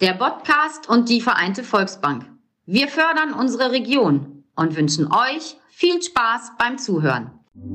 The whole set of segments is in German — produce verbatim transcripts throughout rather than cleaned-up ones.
der Podcast und die Vereinte Volksbank. Wir fördern unsere Region und wünschen euch viel Spaß beim Zuhören.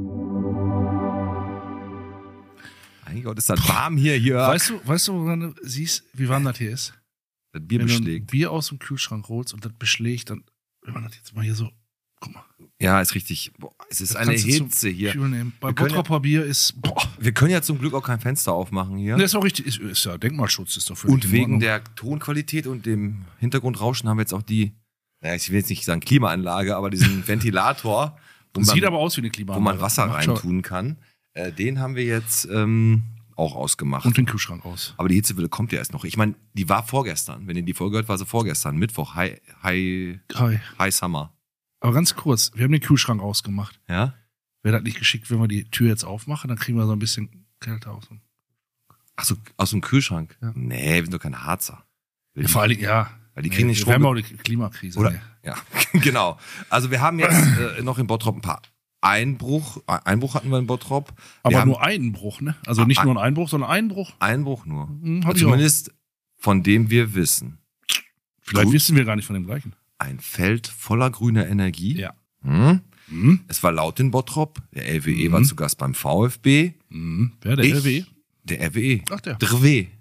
Mein Gott, ist das warm hier, Jörg. Weißt du, weißt du, woran du siehst, wie warm das hier ist? Das Bier Wenn beschlägt. du ein Bier aus dem Kühlschrank holst und das beschlägt, dann, wenn man das jetzt mal hier so, guck mal. Ja, ist richtig. Boah, es ist Das eine kannst du zum Hitze hier. Kühl nehmen. Bei Wir können Bottroper Bier ist, boah. Wir können ja zum Glück auch kein Fenster aufmachen hier. Ne, ist auch richtig, ist, ist ja Denkmalschutz, ist doch völlig Und in wegen Ordnung. der Tonqualität und dem Hintergrundrauschen haben wir jetzt auch die, naja, ich will jetzt nicht sagen Klimaanlage, aber diesen Ventilator, wo Sieht man, aber aus wie eine wo Klimaanlage. man Wasser Macht schon- reintun kann. Äh, den haben wir jetzt ähm, auch ausgemacht. Und den Kühlschrank aus. Aber die Hitzewelle kommt ja erst noch. Ich meine, die war vorgestern. Wenn ihr die Folge hört, war sie vorgestern. Mittwoch, High, High, Hi. High Summer. Aber ganz kurz, wir haben den Kühlschrank ausgemacht. Ja? Wäre das nicht geschickt, wenn wir die Tür jetzt aufmachen, dann kriegen wir so ein bisschen Kälte aus. Ach so, aus dem Kühlschrank? Ja. Nee, wir sind doch keine Harzer. Ja, vor allen Dingen, ja. Weil die kriegen Nee, nicht wir haben Strom. auch die Klimakrise. Oder? Nee. Ja, genau. Also wir haben jetzt äh, noch in Bottrop ein paar Einbruch. Einbruch hatten wir in Bottrop. Wir Aber haben nur einen Bruch, ne? Also nicht Ah, nur ein Einbruch, sondern Einbruch. Einbruch nur. Hm, hab ich Zumindest von dem wir wissen. Vielleicht Gut. wissen wir gar nicht von dem gleichen. Ein Feld voller grüner Energie. Ja. Hm? Hm? Es war laut in Bottrop. Der L W E Mhm. war zu Gast beim VfB. Hm. Wer, der Ich- L W? Der R W E. Ach, der. Der R W E.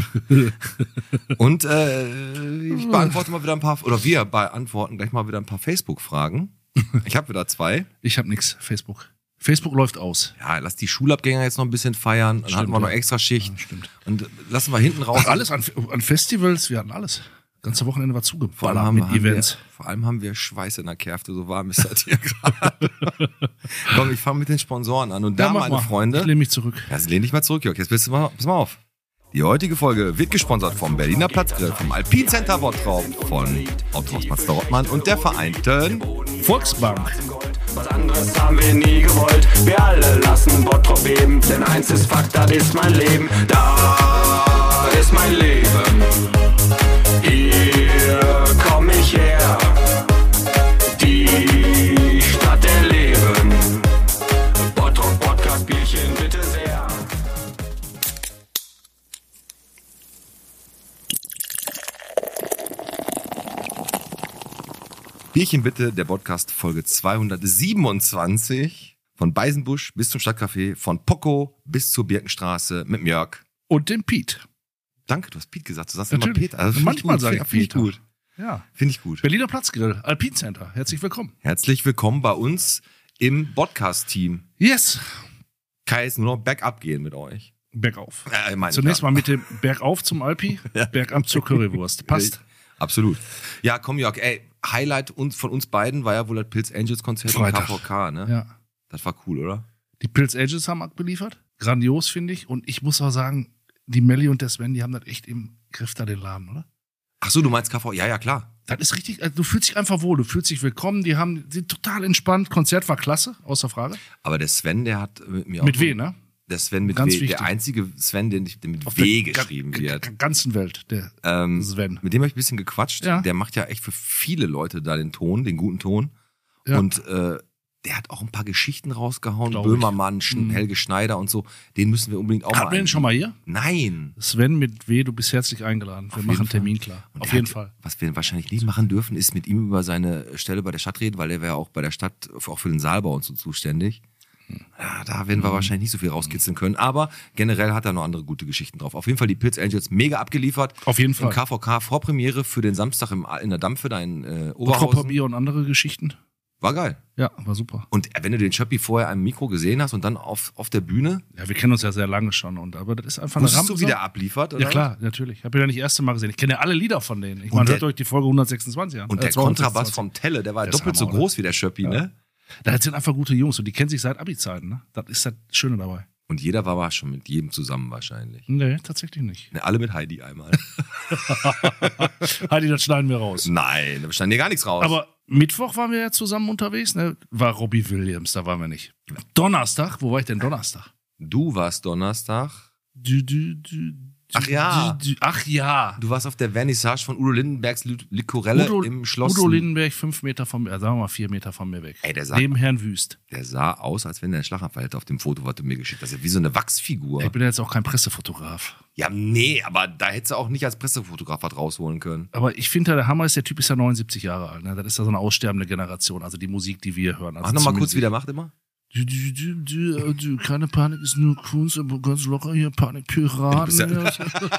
Und äh, ich beantworte mal wieder ein paar, oder wir beantworten gleich mal wieder ein paar Facebook-Fragen. Ich habe wieder zwei. Ich habe nix. Facebook. Facebook läuft aus. Ja, lass die Schulabgänger jetzt noch ein bisschen feiern. Dann Stimmt, hatten wir noch ja. extra Schicht. Ja, stimmt. Und lassen wir hinten raus. Ach, alles an, an Festivals, wir hatten alles. Ganze Wochenende war Vor allem, zugeballert haben, mit wir- haben Events. wir, vor allem haben wir Schweiß in der Kärfte, so warm ist das hier gerade. Komm, ich fange mit den Sponsoren an. Und da, Ja, mach meine mal. Freunde. Ich lehne mich zurück. Ja, jetzt lehn dich mal zurück, Jörg. Jetzt bist du mal, pass mal auf. Die heutige Folge wird gesponsert vom Berliner Platzgrill, vom Alpin Center Bottrop, von Autohaus Mazda Rottmann und der Vereinten Volksbank. Was anderes haben wir nie gewollt. Wir alle lassen Bottrop beben. Denn eins ist Fakt, das ist mein Leben. Da ist mein Leben. Hier komm ich her. Die Stadt der Leben. Bottrop Podcast Bierchen bitte sehr. Bierchen bitte, der Podcast Folge zweihundertsiebenundzwanzig. Von Beisenbusch bis zum Stadtcafé, von Poco bis zur Birkenstraße mit Jörg. Und den Piet. Danke, du hast Piet gesagt. Du sagst immer Natürlich. Peter. Also find Manchmal ich gut. sage ich Finde ich Peter. gut. Ja. Finde ich gut. Berliner Platzgrill, Alpin Center. Herzlich willkommen. Herzlich willkommen bei uns im Podcast-Team. Yes. Kann jetzt nur noch bergab gehen mit euch. Bergauf. Äh, meine Zunächst Damen. mal mit dem Bergauf zum Alpi, Ja. bergab zur Currywurst. Passt. Absolut. Ja, komm, Jörg, ey, Highlight uns, von uns beiden war ja wohl das Pilz Angels Konzert im Freitag. K V K, ne? Ja. Das war cool, oder? Die Pilz Angels haben abgeliefert. Grandios, finde ich. Und ich muss auch sagen, die Melli und der Sven, die haben das echt im Griff da, den Laden, oder? Ach so, du meinst K V? Ja, ja, klar. Das ist richtig, also du fühlst dich einfach wohl, du fühlst dich willkommen, die haben, die sind total entspannt. Konzert war klasse, außer Frage. Aber der Sven, der hat mit mir Mit auch... W, ne? Der Sven mit Ganz W. wichtig. Der einzige Sven, der nicht der mit Auf W der geschrieben ga- wird. ga- ganzen Welt, der Ähm, Sven. mit dem habe ich ein bisschen gequatscht. Ja. Der macht ja echt für viele Leute da den Ton, den guten Ton. Ja. Und äh, der hat auch ein paar Geschichten rausgehauen. Glaub ich. Böhmermann, Sch Mhm. Helge Schneider und so. Den müssen wir unbedingt auch Hatten mal wir den schon mal hier? Nein. Sven mit W, du bist herzlich eingeladen. Wir Auf machen jeden einen Termin klar. Und Auf der jeden hat, Fall. Was wir wahrscheinlich nicht machen dürfen, ist mit ihm über seine Stelle bei der Stadt reden, weil er wäre auch bei der Stadt auch für den Saalbau und so zuständig. Ja, da werden wir Mhm. wahrscheinlich nicht so viel rauskitzeln können. Aber generell hat er noch andere gute Geschichten drauf. Auf jeden Fall die Pilz Angels mega abgeliefert. Auf jeden Im Fall. K V K Vorpremiere für den Samstag im, in der Dampfe da in äh, Bottroper Oberhausen. Bier und andere Geschichten. War geil. Ja, war super. Und wenn du den Schöppi vorher am Mikro gesehen hast und dann auf, auf der Bühne, Ja, wir kennen uns ja sehr lange schon. Und, aber das ist einfach eine wusstest du, Rampensau. wie der abliefert? Oder? Ja klar, natürlich. Ich habe ihn ja nicht das erste Mal gesehen. Ich kenne ja alle Lieder von denen. Ich Und meine, der- hört euch die Folge hundertsechsundzwanzig an. Und Äh, der Kontrabass zweihundertsechsundzwanzig. vom Telle, der war Das ist doppelt so Hammer, groß wie der Schöppi, ne? Das sind einfach gute Jungs und die kennen sich seit Abi-Zeiten. Ne? Das ist das Schöne dabei. Und jeder war aber schon mit jedem zusammen wahrscheinlich. Nee, tatsächlich nicht. Ne, alle mit Heidi einmal. Heidi, das schneiden wir raus. Nein, da stand hier gar nichts raus. Aber Mittwoch waren wir ja zusammen unterwegs, ne? War Robbie Williams, da waren wir nicht. Donnerstag, wo war ich denn Donnerstag? du warst Donnerstag. Du, du, du, Ach ja. Ach ja. Du warst auf der Vernissage von Udo Lindenbergs Likorelle Udo, im Schloss. Udo Lindenberg fünf Meter von mir, sagen wir mal vier Meter von mir weg. Ey, der sah, Neben Herrn Wüst. Der sah aus, als wenn der einen Schlaganfall hätte auf dem Foto, was du mir geschickt hast. Ja, wie so eine Wachsfigur. Ich bin ja jetzt auch kein Pressefotograf. Ja, nee, aber da hättest du auch nicht als Pressefotograf was rausholen können. Aber ich finde, der Hammer ist, der Typ ist ja neunundsiebzig Jahre alt. Ne? Das ist ja so eine aussterbende Generation, also die Musik, die wir hören. Also Mach nochmal kurz, wie der macht immer. Du, du, du, du, du, keine Panik ist nur Kunst, aber ganz locker hier, Panikpiraten. Ja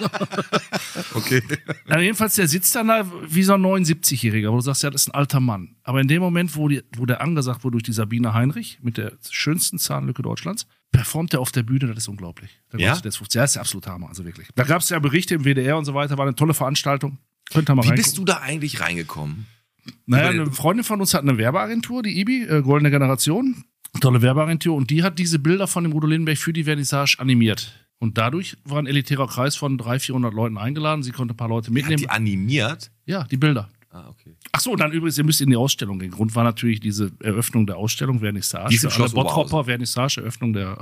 okay. Ja, jedenfalls, der sitzt dann da wie so ein neunundsiebzigjähriger, wo du sagst, ja, das ist ein alter Mann. Aber in dem Moment, wo, die, wo der angesagt wurde durch die Sabine Heinrich mit der schönsten Zahnlücke Deutschlands, performt er auf der Bühne, das ist unglaublich. Der ja? Der ist, der ist der absolute Hammer, also wirklich. Da gab es ja Berichte im W D R und so weiter, war eine tolle Veranstaltung. Könnt ihr mal Wie reingucken. bist du da eigentlich reingekommen? Naja, eine Freundin von uns hat eine Werbeagentur, die I B I, äh, Goldene Generation. Tolle Werbeagentur. Und die hat diese Bilder von dem Udo Lindenberg für die Vernissage animiert. Und dadurch war ein elitärer Kreis von dreihundert, vierhundert Leuten eingeladen. Sie konnte ein paar Leute mitnehmen. Hat die animiert? Ja, die Bilder. Ah, okay. Ach so, und dann übrigens, ihr müsst in die Ausstellung gehen. Grund war natürlich diese Eröffnung der Ausstellung, Vernissage. Die ist im Für alle Schloss Oberhausen. Bottropper, Vernissage, Eröffnung der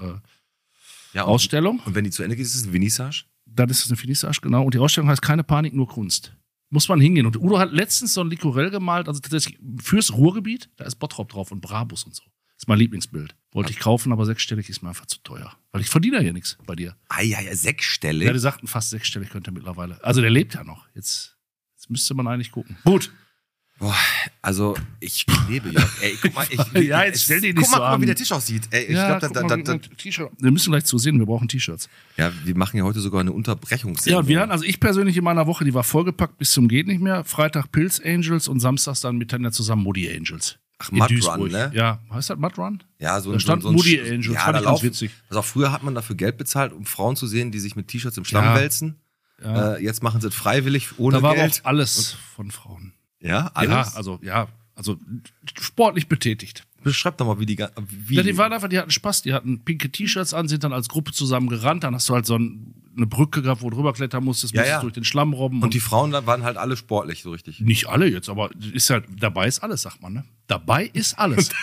äh, Ja, und, Ausstellung. Und wenn die zu Ende geht, ist es ein Vernissage? Dann ist es eine Vernissage, genau. Und die Ausstellung heißt Keine Panik, nur Kunst. Muss man hingehen. Und Udo hat letztens so ein Likorell gemalt, also tatsächlich fürs Ruhrgebiet. Da ist Bottrop drauf und Brabus und so. Das ist mein Lieblingsbild. Wollte ich kaufen, aber sechsstellig ist mir einfach zu teuer. Weil ich verdiene ja hier nichts bei dir. Ah ja, ja, sechsstellig. Ja, die sagten fast sechsstellig könnte er mittlerweile. Also der lebt ja noch. Jetzt, jetzt müsste man eigentlich gucken. Gut. Boah, also ich lebe, Jörg. Ey, guck mal, ich, ja, jetzt stell dich nicht guck mal, so guck mal, an. wie der Tisch aussieht. Ey, ich Ja, glaube, da, guck da, mal, da, wie ein T-Shirt. Wir müssen gleich zu sehen, wir brauchen T-Shirts. ja, wir machen ja heute sogar eine Unterbrechungssendung. Ja, und wir hatten, also ich persönlich in meiner Woche, die war vollgepackt bis zum geht nicht mehr. Freitag Pilz Angels und samstags dann mit Tanja zusammen Moody Angels. Ach, In Mud Duisburg. Run, ne? Ja, heißt das Mud Run? Ja, so Da ein, stand so ein, Moody so ein, Angels, ja, fand da ich ganz laufen, witzig. Also auch früher hat man dafür Geld bezahlt, um Frauen zu sehen, die sich mit T-Shirts im Schlamm Ja. wälzen. Ja. Äh, jetzt machen sie es freiwillig, ohne Da war aber Geld. auch alles von Frauen. Ja, alles? Ja, also, ja, also sportlich betätigt. Beschreib doch mal, wie die... ga- Wie Ja, die waren einfach, die hatten Spaß, die hatten pinke T-Shirts an, sind dann als Gruppe zusammen gerannt, dann hast du halt so ein, eine Brücke gehabt, wo du drüber klettern musstest, Ja, musstest ja. durch den Schlamm robben. und die Frauen da waren halt alle sportlich, so richtig. nicht alle jetzt, aber ist halt, dabei ist alles, sagt man, ne? Dabei ist alles.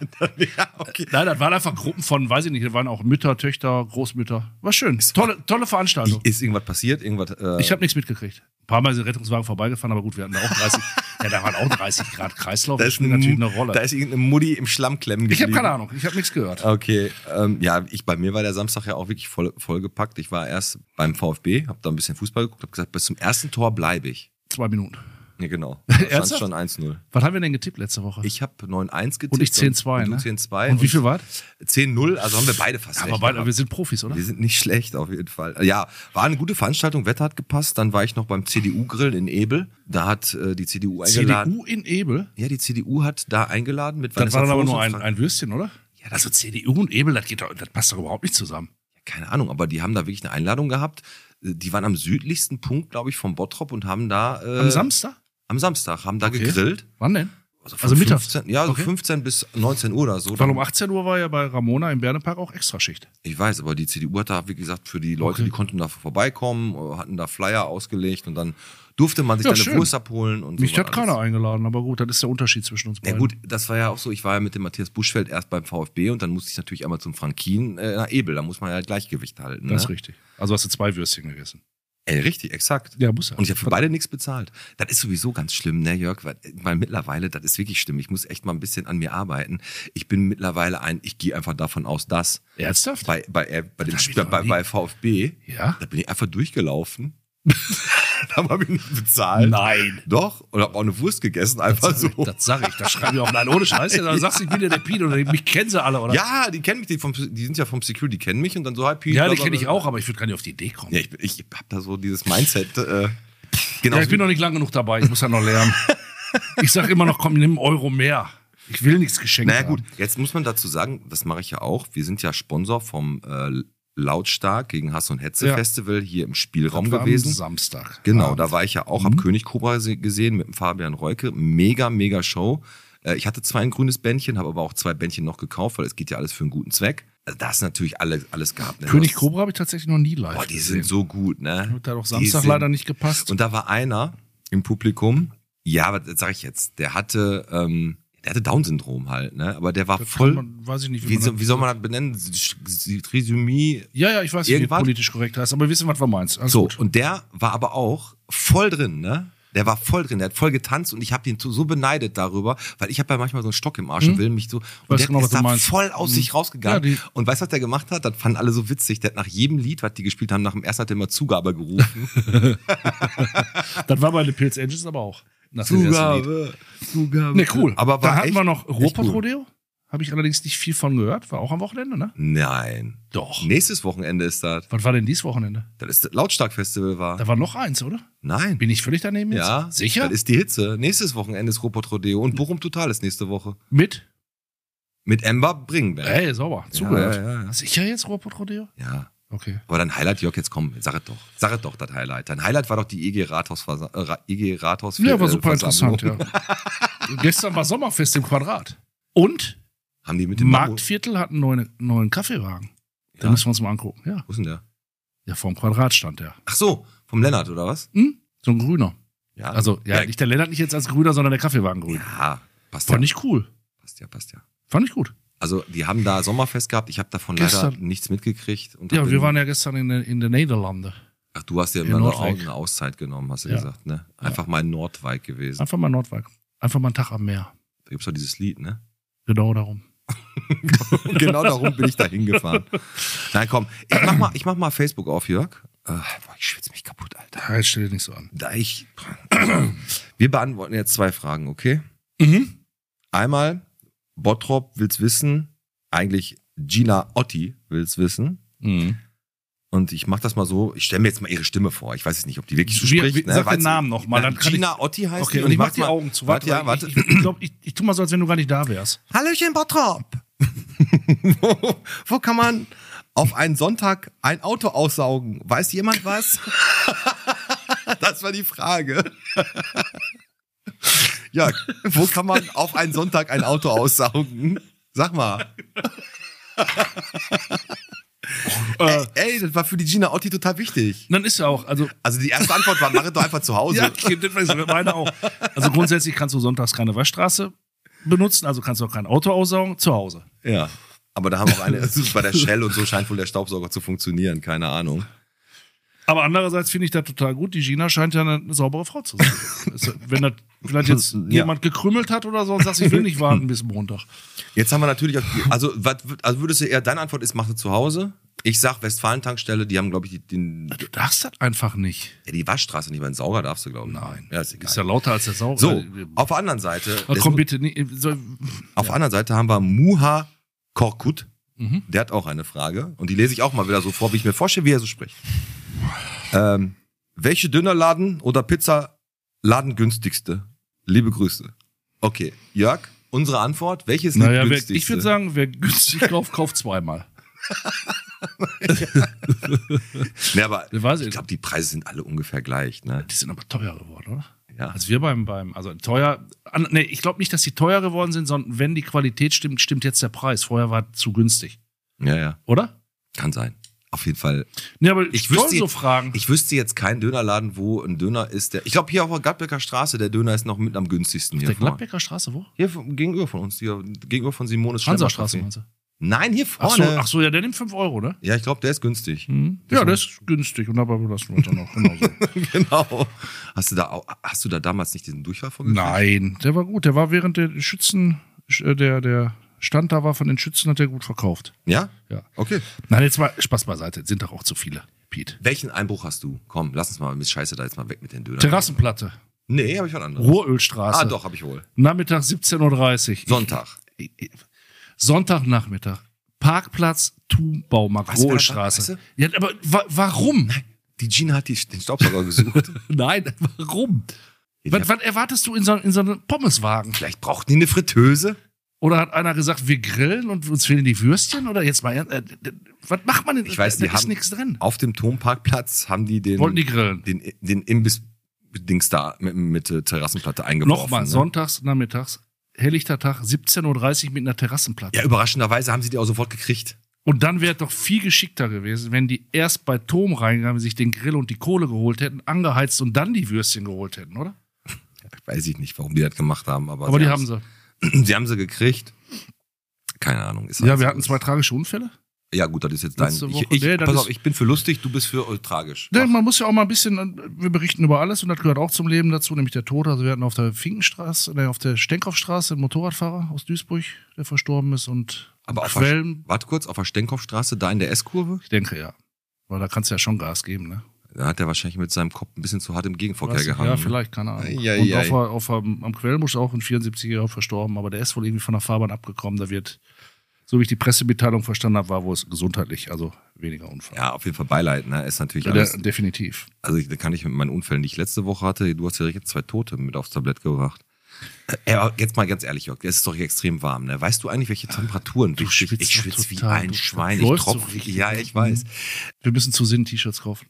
ja, okay. Nein, das waren einfach Gruppen von, weiß ich nicht, da waren auch Mütter, Töchter, Großmütter. War schön. Tolle, tolle Veranstaltung. Ist irgendwas passiert? Irgendwas, äh, Ich habe nichts mitgekriegt. Ein paar Mal sind Rettungswagen vorbeigefahren, aber gut, wir hatten da auch dreißig, ja, da waren auch dreißig Grad Kreislauf, da das ist spielt ein, natürlich eine Rolle. Da ist irgendeine Mutti im Schlamm klemmen Ich habe geblieben. keine Ahnung, ich habe nichts gehört. Okay, ähm, ja, ich, bei mir war der Samstag ja auch wirklich voll, vollgepackt. Ich war erst beim VfB, habe da ein bisschen Fußball geguckt, habe gesagt, bis zum ersten Tor bleibe ich. Zwei Minuten. Ja, genau. Da stand Ernsthaft? schon eins null. Was haben wir denn getippt letzte Woche? Ich habe neun eins getippt. Und ich zehn zwei, und, und ne? du zehn zwei. Und wie viel war es? zehn null, also haben wir beide fast Aber recht beide, gehabt. wir sind Profis, oder? Wir sind nicht schlecht, auf jeden Fall. Ja, war eine gute Veranstaltung, Wetter hat gepasst. Dann war ich noch beim C D U-Grill in Ebel. Da hat äh, die C D U eingeladen. C D U in Ebel? Ja, die C D U hat da eingeladen mit Das Vanessa war dann aber Voss nur und ein, Frank- ein Würstchen, oder? Ja, also C D U und Ebel, das, geht doch, das passt doch überhaupt nicht zusammen. Keine Ahnung, aber die haben da wirklich eine Einladung gehabt. Die waren am südlichsten Punkt, glaube ich, vom Bottrop und haben da... Äh, Am Samstag? Am Samstag, haben da Okay. gegrillt. Wann denn? Also, Also mittags? fünfzehn, ja, so Okay. fünfzehn bis neunzehn Uhr oder so. Weil um achtzehn Uhr war ja bei Ramona im Bernepark auch Extraschicht. Ich weiß, aber die C D U hat da, wie gesagt, für die Leute, Okay. die konnten da vorbeikommen, hatten da Flyer ausgelegt und dann durfte man sich Ja, da eine schön. Wurst abholen. Und Mich so hat keiner eingeladen, aber gut, das ist der Unterschied zwischen uns Ja beiden. gut, das war ja auch so, ich war ja mit dem Matthias Buschfeld erst beim VfB und dann musste ich natürlich einmal zum Frankin äh, nach Ebel, da muss man ja Gleichgewicht halten. Das ist Ne? richtig. Also hast du zwei Würstchen gegessen. Ey, richtig, exakt. Ja, muss ja. Und ich habe für beide nichts bezahlt. Das ist sowieso ganz schlimm, ne, Jörg? Weil, weil mittlerweile, das ist wirklich schlimm. Ich muss echt mal ein bisschen an mir arbeiten. Ich bin mittlerweile ein, ich gehe einfach davon aus, dass Ernsthaft? bei, bei, äh, bei, dem hab ich Spiel, noch bei, nie- bei VfB, Ja? da bin ich einfach durchgelaufen. Da habe ich nicht bezahlt. Nein. Doch. Und habe auch eine Wurst gegessen, einfach so. Das sag ich, das schreibe ich auf. Nein, ohne Scheiße. Dann sagst du, ich bin ja der Pete oder mich kennen sie alle, oder? Ja, die kennen mich, die, vom, die sind ja vom Security, die kennen mich und dann so, hi, Pete, Ja, bla, die bla, kenne ich bla. auch, aber ich würde gar nicht auf die Idee kommen. Ja, ich, ich habe da so dieses Mindset. Äh, genau. Ja, ich bin noch nicht lang genug dabei, ich muss ja noch lernen. Ich sag immer noch, komm, nimm einen Euro mehr. Ich will nichts geschenkt Naja gut, haben. jetzt muss man dazu sagen, das mache ich ja auch. Wir sind ja Sponsor vom äh, Lautstark gegen Hass und Hetze Ja. Festival hier im Spielraum Das war gewesen. Am Samstag. Genau, Ja. da war ich ja auch, hab König Cobra se- gesehen mit dem Fabian Reuke. Mega, mega Show. Äh, ich hatte zwar ein grünes Bändchen, habe aber auch zwei Bändchen noch gekauft, weil es geht ja alles für einen guten Zweck. Also da ist natürlich alles, alles gehabt. Ne? König Das- Cobra habe ich tatsächlich noch nie live Boah, die gesehen. sind so gut, ne? Hat da doch Die Samstag sind- leider nicht gepasst. Und da war einer im Publikum, ja, was sag ich jetzt, der hatte, ähm, Der hatte Down-Syndrom halt, ne? Aber der war Das voll. kann man, weiß ich nicht, Wie, man so, das- wie soll man das benennen? Trisomie. Ja, ja, ich weiß nicht, wie Irgendwas? es politisch korrekt heißt, aber wir wissen, was du meinst. Alles So, gut. und der war aber auch voll drin, ne? Der war voll drin, der hat voll getanzt und ich habe den so so beneidet darüber, weil ich habe ja manchmal so einen Stock im Arsch und will mich so. Und Weiß der genau, was ist du da meinst. voll aus sich rausgegangen. Ja, die- und weißt du, was der gemacht hat? Das fanden alle so witzig. Der hat nach jedem Lied, was die gespielt haben, nach dem ersten hat er immer Zugabe gerufen. Das war bei den Pilz Engines aber auch. Nach dem ersten Lied. Zugabe. Ne, cool. Aber war Dann hatten echt, wir noch echt Ruhrpott-Rodeo. Habe ich allerdings nicht viel von gehört. War auch am Wochenende, ne? Nein. Doch. Nächstes Wochenende ist das. Was war denn dieses Wochenende? Das ist das Lautstark-Festival war. Da war noch eins, oder? Nein. Bin ich völlig daneben jetzt? Ja. Sicher? Das ist die Hitze. Nächstes Wochenende ist Ruhrpott Rodeo und Bochum Total ist nächste Woche. Mit? Mit Ember Bringberg. Ey, sauber. Zugehört. ja, ja, ja. Sicher jetzt Ruhrpott-Rodeo? Ja. Okay. Aber dein Highlight, Jörg, jetzt komm, sag es doch. Sag es doch, das Highlight. Dein Highlight war doch die E G Rathaus, äh, E G Rathaus Ja, war super Versammlung. interessant, ja. Gestern war Sommerfest im Quadrat. Und Haben die mit dem Markt. Marktviertel hat einen neuen, neuen Kaffeewagen. Den Ja. müssen wir uns mal angucken. Ja, Wo ist denn der? ja, vorm Quadrat stand der. Ach so, vom Lennart, oder was? Hm? So ein grüner. Ja. Also, ja, nicht der Lennart nicht jetzt als grüner, sondern der Kaffeewagen grün. Ja, passt ja. Fand ich cool. Passt ja, passt ja. Fand ich gut. Also, die haben da Sommerfest gehabt. Ich habe davon Gestern. leider nichts mitgekriegt. Und Ja, bin- wir waren ja gestern in, den- in den Niederlanden. Ach, du hast ja in immer eine, Nordwijk. eine Auszeit genommen, hast du Ja. gesagt, ne? Einfach mal in Nordwijk gewesen. Einfach mal Nordwijk. Einfach mal einen Tag am Meer. Da gibt's doch dieses Lied, ne? Genau darum. Und genau darum bin ich da hingefahren. Nein, komm, ich mach mal, ich mach mal Facebook auf, Jörg. Äh, boah, ich schwitze mich kaputt, Alter. Ja, jetzt stell dich nicht so an. Da ich. Wir beantworten jetzt zwei Fragen, okay? Mhm. Einmal, Bottrop will's wissen. Eigentlich Gina Otti will's wissen. Mhm. Und ich mach das mal so, ich stelle mir jetzt mal ihre Stimme vor. Ich weiß jetzt nicht, ob die wirklich so Wie- spricht. wie- ne? sag den Weil's- Namen noch mal, Na, dann kann Gina Otti heißt Okay, die. und ich mach mach die mal- Augen zu. Warte, ja, weil warte. Ich, ich, ich, glaub, ich, ich tu mal so, als wenn du gar nicht da wärst. Hallöchen, Bottrop. wo, wo kann man auf einen Sonntag ein Auto aussaugen? Weiß jemand was? Das war die Frage. Ja, wo kann man auf einen Sonntag ein Auto aussaugen? Sag mal. ey, ey, das war für die Gina Otti total wichtig. Dann ist ja auch, also, Also die erste Antwort war, mach es doch einfach zu Hause. ja, das weiß ich, meine auch. Also grundsätzlich kannst du sonntags keine Waschstraße benutzen, also kannst du auch kein Auto aussaugen, zu Hause. Ja. Aber da haben auch eine, also bei der Shell und so scheint wohl der Staubsauger zu funktionieren, keine Ahnung. Aber andererseits finde ich das total gut. Die Gina scheint ja eine saubere Frau zu sein. Also, wenn das vielleicht jetzt Ja. jemand gekrümmelt hat oder so und sagt, ich will nicht warten bis Montag. Jetzt haben wir natürlich auch, die- also, was, also würdest du eher, deine Antwort ist, mach es zu Hause? Ich sag Westfalen-Tankstelle, die haben, glaube ich, die, den, Du darfst das einfach nicht. ja, die Waschstraße nicht, weil einen Sauger darfst du, glaube ich. Nein. Ja, ist egal. Ist ja lauter als der Sau. So, Äh, auf der anderen Seite, aber komm bitte, nee, so, auf der anderen Seite haben wir Muha Korkut. Mhm. Der hat auch eine Frage. Und die lese ich auch mal wieder so vor, wie ich mir vorstelle, wie er so spricht. Ähm, welche Dönerladen oder Pizzaladen günstigste? Liebe Grüße. Okay, Jörg, unsere Antwort. Welches ist naja, die wer, günstigste? ich würde sagen, wer günstig kauft, kauft zweimal. Nee, aber Ich weiß ich nicht. glaube, die Preise sind alle ungefähr gleich. Ne? Die sind aber teuer geworden, oder? Ja. Also wir beim, beim, also teuer, an, nee, ich glaube nicht, dass die teuer geworden sind, sondern wenn die Qualität stimmt, stimmt jetzt der Preis. Vorher war es zu günstig. ja, ja, Oder? kann sein. Auf jeden Fall. Nee, aber Ich toll wüsste, so Fragen. ich wüsste jetzt keinen Dönerladen, wo ein Döner ist. Der, ich glaube, hier auf der Gladbecker Straße, der Döner ist noch mit am günstigsten. der Hier, vor. Gladbecker Straße, wo? hier von- gegenüber von uns, hier, gegenüber von Simones Hansastraße, Schlemmercafé. meinst du? Nein, hier Ach so, vorne. ach so, ja, der nimmt fünf Euro, ne? Ja, ich glaube, der ist günstig. Mhm. Ja, der ist günstig und dabei belassen wir uns dann auch genauso. Genau. Hast du da auch, hast du da damals nicht diesen Durchfall von gekriegt? Nein, der war gut. Der war während der Schützen, äh, der, der Stand da war von den Schützen, hat der gut verkauft. Ja? Ja. Okay. Nein, jetzt mal Spaß beiseite. Es sind doch auch zu viele, Pete. Welchen Einbruch hast du? Komm, lass uns mal mit Scheiße da jetzt mal weg mit den Dönern. Terrassenplatte, Nee, habe ich was anderes. Ruhrölstraße. Ah, doch, habe ich wohl. Nachmittag siebzehn Uhr dreißig. Sonntag. Sonntagnachmittag. Parkplatz, Thunbaumarkt, Weißt du, wer das Ruhrstraße. war? Weißt Ja, aber wa warum? Die Gina hat die, den Staubsauger gesucht. Nein, warum? Ja, die Was, hat- was erwartest du in so, in so einem Pommeswagen? Vielleicht brauchten die eine Fritteuse. Oder hat einer gesagt, wir grillen und uns fehlen die Würstchen? Oder jetzt mal, äh, was macht man denn? Ich weiß, da die ist haben nichts drin. auf dem Turmparkplatz haben die den, Wollten die grillen? den, den Imbiss-Dings da mit, mit der Terrassenplatte eingeworfen. Nochmal, ne? sonntags, nachmittags, helllichter Tag, siebzehn Uhr dreißig mit einer Terrassenplatte. Ja, überraschenderweise haben sie die auch sofort gekriegt. Und dann wäre es doch viel geschickter gewesen, wenn die erst bei Tom reingegangen, sich den Grill und die Kohle geholt hätten, angeheizt und dann die Würstchen geholt hätten, oder? Weiß ich nicht, warum die das gemacht haben, aber, Aber sie die haben's- haben sie. Sie haben sie gekriegt. Keine Ahnung. Ist Ja, halt wir so. hatten zwei tragische Unfälle. Ja gut, das ist jetzt dein... Letzte Ich, Woche. ich, Nee, das pass ist- auf, ich bin für lustig, du bist für äh, tragisch. Ja, man muss ja auch mal ein bisschen, wir berichten über alles und das gehört auch zum Leben dazu, nämlich der Tod. Also wir hatten auf der Finkenstraße, ne, auf der Stenkopfstraße einen Motorradfahrer aus Duisburg, der verstorben ist und Aber auf Quellen, der, warte kurz, auf der Stenkopfstraße, da in der S-Kurve, ich denke ja. Weil da kannst du ja schon Gas geben, ne? da hat er wahrscheinlich mit seinem Kopf ein bisschen zu hart im Gegenverkehr Weiß ich, gehangen. ja, ne? vielleicht, keine Ahnung. Ei, ei, und ei. auf, der- auf, der- am Quellenbusch auch ein vierundsiebzigjähriger verstorben, aber der ist wohl irgendwie von der Fahrbahn abgekommen. Da wird, so wie ich die Pressemitteilung verstanden habe, war wohl es gesundheitlich, also weniger Unfall. Ja, auf jeden Fall Beileid, ne? Ist natürlich Ja, alles. der, definitiv. Also ich, da kann ich mit meinen Unfällen, die ich letzte Woche hatte, du hast ja jetzt zwei Tote mit aufs Tablett gebracht. Äh, aber jetzt mal ganz ehrlich, Jörg, es ist doch extrem warm, ne? Weißt du eigentlich, welche Temperaturen Du wichtig? schwitzt Ich doch schwitze wie total, ein du Schwein, ich läufst so tropfe. richtig. Ja, ich weiß. Wir müssen zu Sinn T-Shirts kaufen.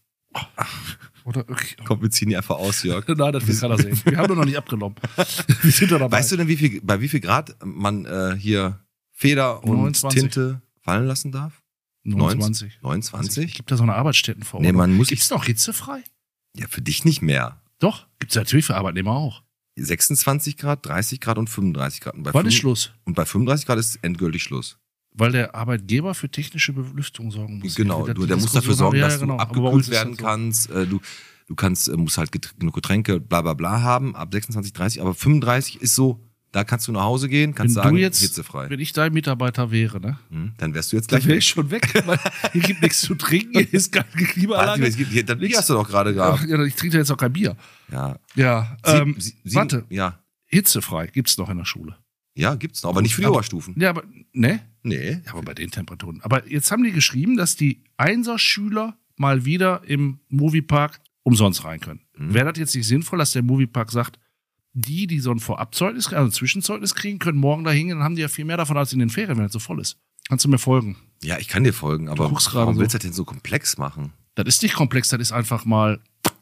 Oder okay. Komm, wir ziehen die einfach aus, Jörg. Nein, das will keiner sehen. Wir haben doch noch nicht abgenommen. Wir sind da dabei. Weißt du denn, wie viel, bei wie viel Grad man äh, hier Feder und neunundzwanzig. Tinte fallen lassen darf? neunundzwanzig. neunundzwanzig? Gibt da so eine Arbeitsstätten vor Ort? Nee, man muss- Gibt's noch hitzefrei? Ja, für dich nicht mehr. Doch, gibt's natürlich für Arbeitnehmer auch. sechsundzwanzig Grad, dreißig Grad und fünfunddreißig Grad. Und bei, Wann ist fünf- Schluss? und bei fünfunddreißig Grad ist endgültig Schluss. Weil der Arbeitgeber für technische Belüftung sorgen muss. Genau, Ja, du, die der muss dafür Diskussion sorgen, haben- dass ja, genau. du Aber bei uns abgekühlt ist werden das so. kannst. Äh, du, du kannst, äh, musst halt get- genug Getränke, bla bla bla haben, ab sechsundzwanzig, dreißig, aber fünfunddreißig ist so, da kannst du nach Hause gehen, kannst Wenn sagen, du jetzt, hitzefrei. wenn ich dein Mitarbeiter wäre, ne? Hm, dann wärst du jetzt Dann gleich wäre weg. ich schon weg. Weil hier gibt nichts zu trinken, hier ist keine Warte, Klimaanlage. es gibt, hier, das Bier Nix. hast du doch gerade gehabt. Ja, ich trinke ja jetzt auch kein Bier. Ja. Ja, Sieb- ähm, sie- sieben- warte, Ja, hitzefrei gibt's noch in der Schule. ja, gibt's noch, aber nicht für die Aber- Oberstufen. Ja, aber, ne? Nee. Ja, aber bei den Temperaturen. Aber jetzt haben die geschrieben, dass die Einser-Schüler mal wieder im Moviepark umsonst rein können. Mhm. Wäre das jetzt nicht sinnvoll, dass der Moviepark sagt, die, die so ein Vorabzeugnis, also ein Zwischenzeugnis kriegen, können morgen da hingehen, dann haben die ja viel mehr davon als in den Ferien, wenn es so voll ist. Kannst du mir folgen? Ja, ich kann dir folgen, aber guckst gerade warum so. willst du das denn so komplex machen? Das ist nicht komplex, das ist einfach mal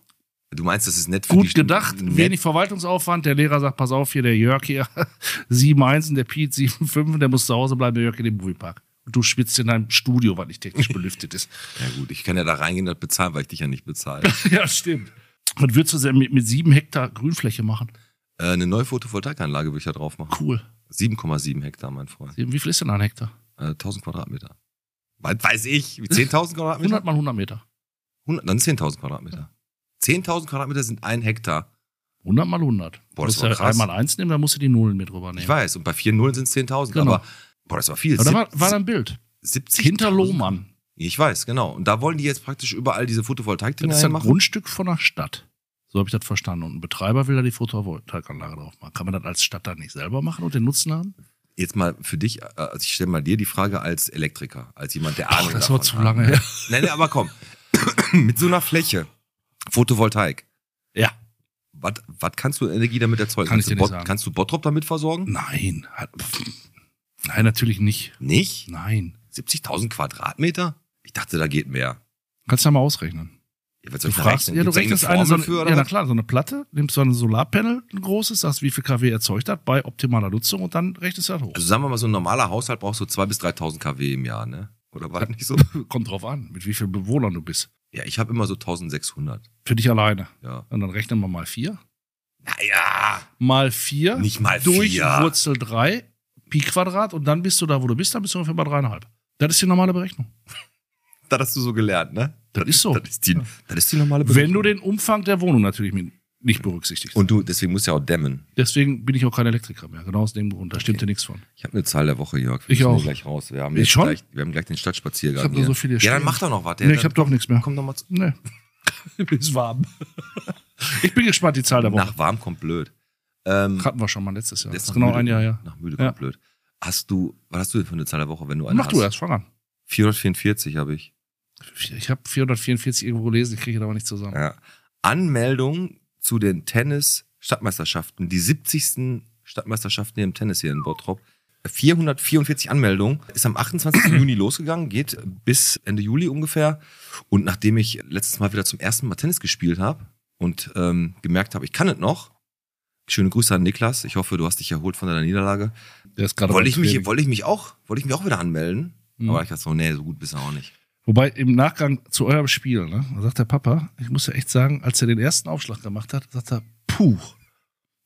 Du meinst, das ist nett für gut die gedacht, nett, wenig Verwaltungsaufwand. Der Lehrer sagt, pass auf hier, der Jörg hier, sieben eins und der Piet sieben fünf, der muss zu Hause bleiben, der Jörg in dem Moviepark. Und du schwitzt in deinem Studio, was nicht technisch belüftet ist. Ja gut, ich kann ja da reingehen und das bezahlen, weil ich dich ja nicht bezahle. Ja, stimmt. Was würdest du denn mit, mit sieben Hektar Grünfläche machen? äh, eine neue Photovoltaikanlage würde ich da drauf machen. Cool. sieben Komma sieben Hektar, mein Freund. Wie viel ist denn ein Hektar? Äh, tausend Quadratmeter. Was weiß ich? Wie zehntausend Quadratmeter? hundert mal hundert Meter. hundert, dann zehntausend Quadratmeter. zehntausend Quadratmeter sind ein Hektar. hundert mal hundert. Boah, das du war musst ja krass. einmal eins nehmen, dann musst du die Nullen mit rüber nehmen. Ich weiß, und bei vier Nullen sind es zehntausend. Genau. Aber, boah, das war viel. Aber da war, Sieb- war da ein Bild. siebzig Hinter Lohmann. Ich weiß, genau. Und da wollen die jetzt praktisch überall diese Photovoltaik-Dinger Das ist ein machen. Grundstück von der Stadt. So habe ich das verstanden. Und ein Betreiber will da die Photovoltaikanlage drauf machen. Kann man das als Stadt dann nicht selber machen und den Nutzen haben? Jetzt mal für dich, äh, also ich stelle mal dir die Frage als Elektriker, als jemand, der Ahnung das davon war zu hat. lange her. Nein, nein, aber komm. Mit so einer Fläche, Photovoltaik, Ja. was was kannst du an Energie damit erzeugen? Kann ich kannst, dir du nicht Bot- sagen. kannst du Bottrop damit versorgen? Nein. Hat- Nein, natürlich nicht. Nicht? Nein. siebzigtausend Quadratmeter? Ich dachte, da geht mehr. Kannst du ja mal ausrechnen. Ja, was Du soll ich da fragst, rechnen? ja, du Gibt's da rechnest irgendeine eine, so Formel eine, für, oder ja, na was? klar, so eine Platte, nimmst so ein Solarpanel, ein großes, sagst, wie viel kW erzeugt hat bei optimaler Nutzung und dann rechnest du das hoch. Also sagen wir mal, so ein normaler Haushalt braucht so zweitausend bis dreitausend Kilowatt im Jahr, ne? Oder war das nicht so? Kommt drauf an, mit wie vielen Bewohnern du bist. Ja, ich habe immer so eintausendsechshundert. Für dich alleine. Ja. Und dann rechnen wir mal vier. Naja, Mal vier. nicht mal Durch vier. Wurzel drei, Pi Quadrat und dann bist du da, wo du bist, dann bist du ungefähr bei dreieinhalb. Das ist die normale Berechnung. Das hast du so gelernt, ne? Das ist so. Das ist die, das ist die normale Berechnung. Wenn du den Umfang der Wohnung natürlich mit nicht berücksichtigst. Und du, deswegen musst du ja auch dämmen. Deswegen bin ich auch kein Elektriker mehr. Genau aus dem Grund. Da stimmt dir nichts von. Ich habe eine Zahl der Woche, Jörg. Wir Ich müssen auch. hier gleich raus. Wir haben Ich jetzt schon? Gleich, wir haben gleich den Stadtspaziergang. Ich hab nur hier. so viele Ja, dann stehen. mach doch noch was. Nee, ich habe doch nichts mehr. Komm doch mal zu. Nee. Ist warm. Ich bin gespannt, die Zahl der Woche. Nach warm kommt blöd. Ähm, Hatten wir schon mal letztes Jahr. das Das ist genau müde, ein Jahr, ja. Nach müde Ja. kommt blöd. Hast du, was hast du denn für eine Zahl der Woche, wenn du eine Mach hast? du erst, fang an. vierhundertvierundvierzig habe ich. Ich habe vierhundertvierundvierzig irgendwo gelesen, ich kriege das aber nicht zusammen. Ja. Anmeldung zu den Tennis-Stadtmeisterschaften, die siebzigsten Stadtmeisterschaften hier im Tennis hier in Bottrop. vierhundertvierundvierzig Anmeldungen. Ist am achtundzwanzigsten Juni losgegangen, geht bis Ende Juli ungefähr. Und nachdem ich letztes Mal wieder zum ersten Mal Tennis gespielt habe und ähm, gemerkt habe, ich kann es noch, schöne Grüße an Niklas, ich hoffe, du hast dich erholt von deiner Niederlage, Der ist gerade wollte beim ich mich, Training. wollte ich mich auch, wollte ich mich auch wieder anmelden. Mhm. Aber ich dachte so, nee, so gut bist du auch nicht. Wobei im Nachgang zu eurem Spiel, ne, da sagt der Papa, ich muss ja echt sagen, als er den ersten Aufschlag gemacht hat, sagt er, puh,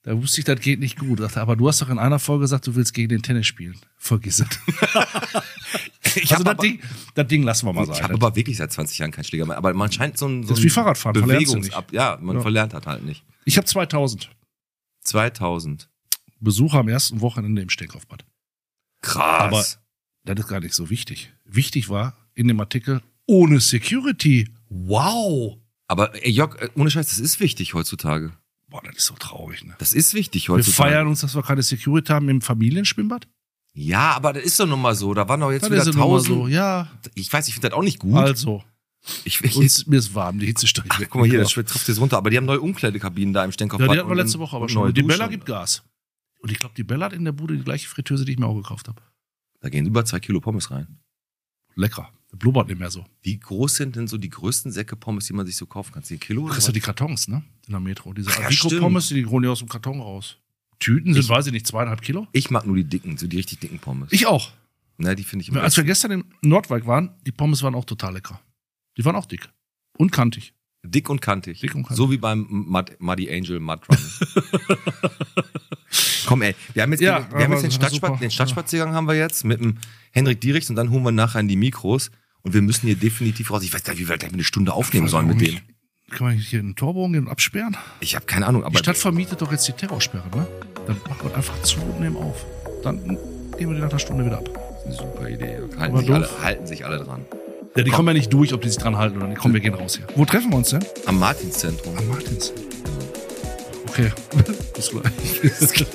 Da wusste ich, das geht nicht gut. Dachte, aber du hast doch in einer Folge gesagt, du willst gegen den Tennis spielen. Vergiss es. Ich also das aber, Ding, das Ding lassen wir mal sein. Ich habe aber wirklich seit zwanzig Jahren keinen Schläger mehr. Aber man scheint so ein, so das ist wie Fahrradfahren, verlernst du nicht. Bewegungsab. Ja, man Ja. verlernt hat halt nicht. Ich habe zweitausend zweitausend. Besucher am ersten Wochenende im Stehkaufbad. Krass. Aber das ist gar nicht so wichtig. Wichtig war in dem Artikel, ohne Security. Wow. Aber ey, Jörg, ohne Scheiß, das ist wichtig heutzutage. Boah, das ist so traurig, ne? Das ist wichtig Wir heutzutage. feiern uns, dass wir keine Security haben im Familienschwimmbad. Ja, aber das ist doch nun mal so. Da waren doch jetzt Das wieder ist nun mal tausend. so, ja. Ich weiß, ich finde das auch nicht gut. Also, ich, ich, uns, mir ist warm, die Hitze steigt weg. guck mal hier, das Schwert trifft jetzt runter. Aber die haben neue Umkleidekabinen da im Stehkaufbad. Ja, die hatten wir und- letzte Woche aber und schon. neue Die Bella Duschen. gibt Gas. Und ich glaube, die Bella hat in der Bude die gleiche Fritteuse, die ich mir auch gekauft habe. Da gehen über zwei Kilo Pommes rein. Lecker. Der blubbert nicht mehr so. Wie groß sind denn so die größten Säcke Pommes, die man sich so kaufen kann? Zehn Kilo? Du Oder kriegst ja was? die Kartons, ne? In der Metro. Diese Ach ja, Avico-Pommes, die holen die aus dem Karton raus. Tüten sind, Ich- weiß ich nicht, zweieinhalb Kilo? Ich mag nur die dicken, so die richtig dicken Pommes. Ich auch. Ne, die finde ich im Als wir besten. gestern im Nordwijk waren, die Pommes waren auch total lecker. Die waren auch dick. Und kantig. Dick und kantig. Dick und kantig. So wie beim Mud, Muddy Angel Mud Run. Komm ey, wir haben jetzt, Ja, den, wir haben aber jetzt den, super. Stadtspaz den Stadtspaziergang haben wir jetzt mit dem Henrik Dierichs und dann holen wir nachher in die Mikros und wir müssen hier definitiv raus. Ich weiß gar nicht, wie wir gleich eine Stunde aufnehmen sollen mit dem. Kann man hier in den Torbogen gehen und absperren? Ich habe keine Ahnung, aber Die Stadt vermietet doch jetzt die Terrorsperre, ne? Dann machen wir einfach zu und nehmen auf. Dann gehen wir die nach einer Stunde wieder ab. super Idee. Aber Halten sich, doof. alle, halten sich alle dran. Ja, die kommen ja nicht durch, ob die sich dran halten oder nicht. Komm, wir gehen raus hier. Wo treffen wir uns denn? Am Martinszentrum. Am Martins. Okay. Bis gleich.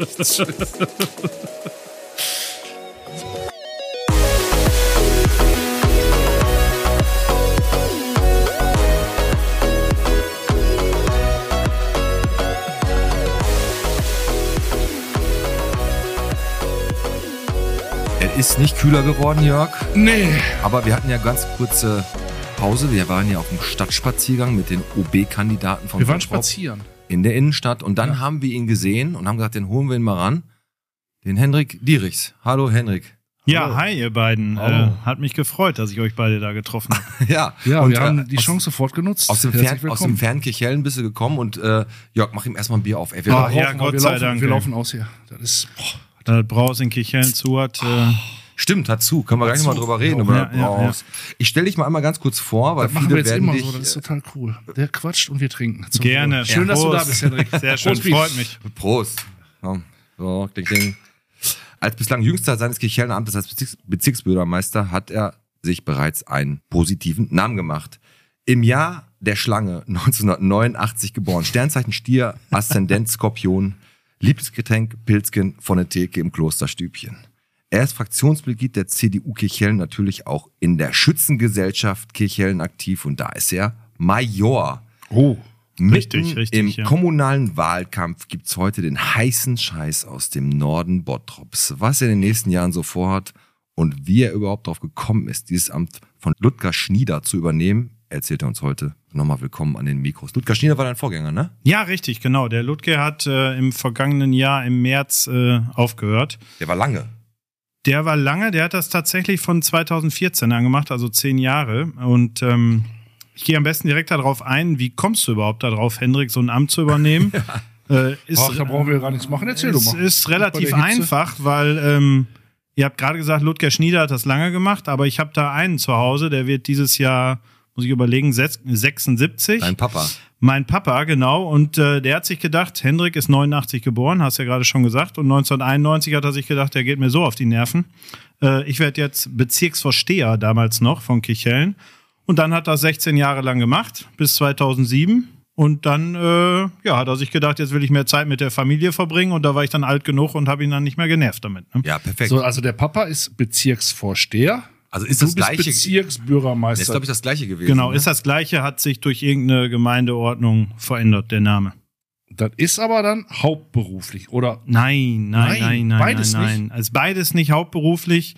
Es ist nicht kühler geworden, Jörg. Nee. Aber wir hatten ja ganz kurze Pause. Wir waren ja auf dem Stadtspaziergang mit den O B-Kandidaten von Wir waren Bottrop spazieren. in der Innenstadt. Und dann Ja. haben wir ihn gesehen und haben gesagt, den holen wir ihn mal ran. Den Henrik Dierichs. Hallo, Henrik. Ja, Hallo. hi ihr beiden. Äh, Hallo. hat mich gefreut, dass ich euch beide da getroffen habe. Ja, Ja, und, wir haben äh, die aus, Chance sofort genutzt. Aus dem, Herzlich Fern, aus willkommen. dem fernen Kirchhellen bist du gekommen und äh, Jörg, mach ihm erstmal ein Bier auf. Ey, wir Ah, rauchen- ja, Rauchen, Gott wir sei laufen, Dank, Wir ey. laufen aus hier. Das ist, boah. Da Braus in Kichellen zu hat. Äh, Stimmt, dazu. Können wir gleich noch mal Dazu. drüber reden. Ja, über ja, das ja, Braus. Ich stelle dich mal einmal ganz kurz vor, weil Das machen viele wir jetzt werden immer dich... so. Das ist total cool. Der quatscht und wir trinken. Zum gerne. Wohl. Schön, dass du da Prost. bist, Henrik. Sehr schön, Prost, Piet. freut mich. Prost. Ja, so, ding, ding. Als bislang jüngster seines Kirchhellener Amtes als Bezirks Bezirksbürgermeister hat er sich bereits einen positiven Namen gemacht. Im Jahr der Schlange neunzehnhundertneunundachtzig geboren. Sternzeichen Stier, Aszendent Skorpion, Lieblingsgetränk Pilzken von der Theke im Klosterstübchen. Er ist Fraktionsmitglied der C D U Kirchhellen, natürlich auch in der Schützengesellschaft Kirchhellen aktiv und da ist er Major. Oh. Richtig, Mitten richtig, Im ja. kommunalen Wahlkampf gibt's heute den heißen Scheiß aus dem Norden Bottrops. Was er in den nächsten Jahren so vorhat und wie er überhaupt darauf gekommen ist, dieses Amt von Ludger Schnieder zu übernehmen, erzählt er uns heute. Nochmal willkommen an den Mikros. Ludger Schnieder war dein Vorgänger, ne? Ja, richtig, genau. Der Ludger hat äh, im vergangenen Jahr im März äh, aufgehört. Der war lange. Der war lange, der hat das tatsächlich von zweitausendvierzehn an gemacht, also zehn Jahre. Und ähm, ich gehe am besten direkt darauf ein, wie kommst du überhaupt darauf, Hendrik, so ein Amt zu übernehmen? äh, ist, Ach, da brauchen wir gar nichts machen. Erzähl es doch mal. ist relativ Bei der Hitze. einfach, weil ähm, ihr habt gerade gesagt, Ludger Schnieder hat das lange gemacht, aber ich habe da einen zu Hause, der wird dieses Jahr, muss ich überlegen, sechsundsiebzig. Dein Papa. Mein Papa, genau. Und äh, der hat sich gedacht, Hendrik ist neunundachtzig geboren, hast ja gerade schon gesagt. Und neunzehnhunderteinundneunzig hat er sich gedacht, der geht mir so auf die Nerven. Äh, ich werde jetzt Bezirksvorsteher damals noch von Kirchhellen. Und dann hat er sechzehn Jahre lang gemacht, bis zweitausendsieben. Und dann äh, ja, hat er sich gedacht, jetzt will ich mehr Zeit mit der Familie verbringen. Und da war ich dann alt genug und habe ihn dann nicht mehr genervt damit. Ne? Ja, perfekt. So, also der Papa ist Bezirksvorsteher. Also ist Du das bist gleiche. Das ist, Bezirksbürgermeister. glaube ich, das gleiche gewesen. Genau, ne? ist das Gleiche, hat sich durch irgendeine Gemeindeordnung verändert, der Name. Das ist aber dann hauptberuflich, oder? Nein, nein, Nein, nein, nein, beides nein, nein. Also beides nicht hauptberuflich.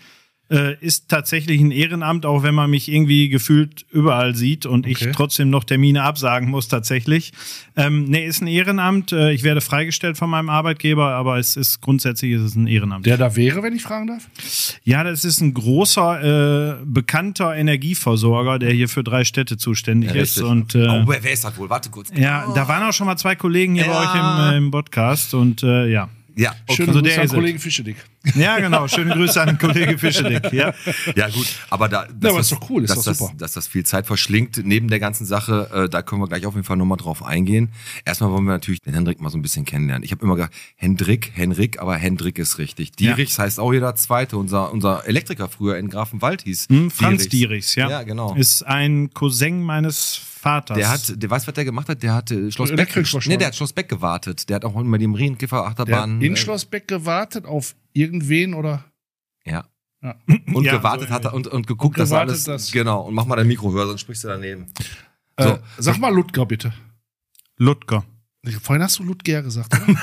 Äh, ist tatsächlich ein Ehrenamt, auch wenn man mich irgendwie gefühlt überall sieht und Okay. ich trotzdem noch Termine absagen muss tatsächlich. Ähm, nee, ist ein Ehrenamt. Äh, ich werde freigestellt von meinem Arbeitgeber, aber es ist grundsätzlich ist es ein Ehrenamt. Der da wäre, wenn ich fragen darf? Ja, das ist ein großer, äh, bekannter Energieversorger, der hier für drei Städte zuständig Ja, ist. richtig. Und äh, Oh, wer, wer ist das wohl? Warte kurz. ja, da waren auch schon mal zwei Kollegen hier Ja. bei euch im, äh, im Podcast und äh, ja. Ja, okay. Schöne Also Grüße der an ist es. Kollegen Fischedick. Ja, genau. Schöne Grüße an den Kollege Fischedick. Ja. Ja, gut, aber da, dass aber das, ist doch cool, ist dass, doch das, super. dass das viel Zeit verschlingt neben der ganzen Sache, äh, da können wir gleich auf jeden Fall nochmal drauf eingehen. Erstmal wollen wir natürlich den Hendrik mal so ein bisschen kennenlernen. Ich habe immer gesagt, Hendrik, Henrik, aber Hendrik ist richtig. Dierichs heißt auch jeder Zweite. Unser, unser Elektriker früher in Grafenwald hieß Hm, Franz Dierichs, ja. Ja, genau. Ist ein Cousin meines Vaters. Der hat, der weiß, was der gemacht hat? Der hat äh, Schloss Beck, Elektrisch nee, der hat Schloss Beck gewartet. Der hat auch immer die Marienkäfer Der Achterbahn. hat in Schlossbeck gewartet auf irgendwen oder? Ja. Ja. Und Ja, gewartet so hat er und, und geguckt, Und dass gewartet, alles. dass- Genau. Und mach mal dein Mikro höher, sonst sprichst du daneben. Äh, So. sag mal Ludger, bitte. Ludger. Vorhin hast du Ludger gesagt, oder?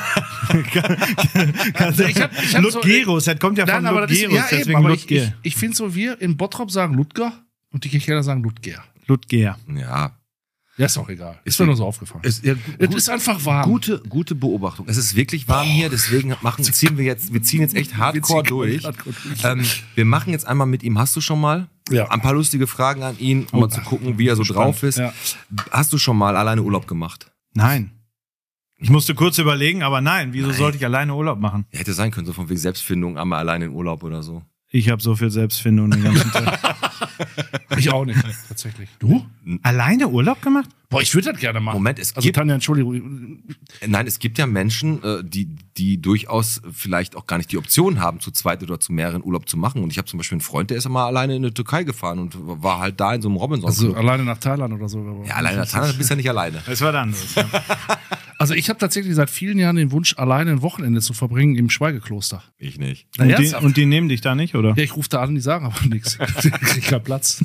Also, ich hab- ich hab so- Ludgerus, das kommt ja von Nein, aber das ist, Ludgerus, ja eben, deswegen aber ich, Ludger. ich, ich finde so, wir in Bottrop sagen Ludger und die Kirchheimer sagen Ludger. Ludger. Ja. Ja, ist auch egal. Ist Ist mir egal. nur so aufgefallen. Es, ja, Es gut, ist einfach warm. gute, gute Beobachtung. Es ist wirklich warm hier, deswegen machen, ziehen wir jetzt, wir ziehen jetzt echt hardcore durch. Hardcore durch. Ähm, wir machen jetzt einmal mit ihm, hast du schon mal? Ja. Ein paar lustige Fragen an ihn, um Oh, mal zu gucken, wie er so drauf ist. Ja. Hast du schon mal alleine Urlaub gemacht? Nein. Ich musste kurz überlegen, aber nein, wieso Nein. sollte ich alleine Urlaub machen? Ja, hätte sein können, so von wegen Selbstfindung, einmal alleine in Urlaub oder so. Ich habe so viel Selbstfindung den ganzen Tag. Ich auch nicht, tatsächlich. Du? Alleine Urlaub gemacht? Boah, ich würde das gerne machen. Moment, es also gibt- Tanja, Entschuldigung. Nein, es gibt ja Menschen, äh, die, die durchaus vielleicht auch gar nicht die Option haben, zu zweit oder zu mehreren Urlaub zu machen. Und ich habe zum Beispiel einen Freund, der ist mal alleine in die Türkei gefahren und war halt da in so einem Robinson. Also alleine nach Thailand oder so. ja, alleine nach Thailand bist du ja nicht alleine. Das war dann anderes. Ja. Also ich habe tatsächlich seit vielen Jahren den Wunsch, alleine ein Wochenende zu verbringen im Schweigekloster. Ich nicht. Na, Und, die, ernsthaft? und die nehmen dich da nicht, oder? Ja, ich rufe da an, die sagen aber nichts. Ich krieg keinen Platz.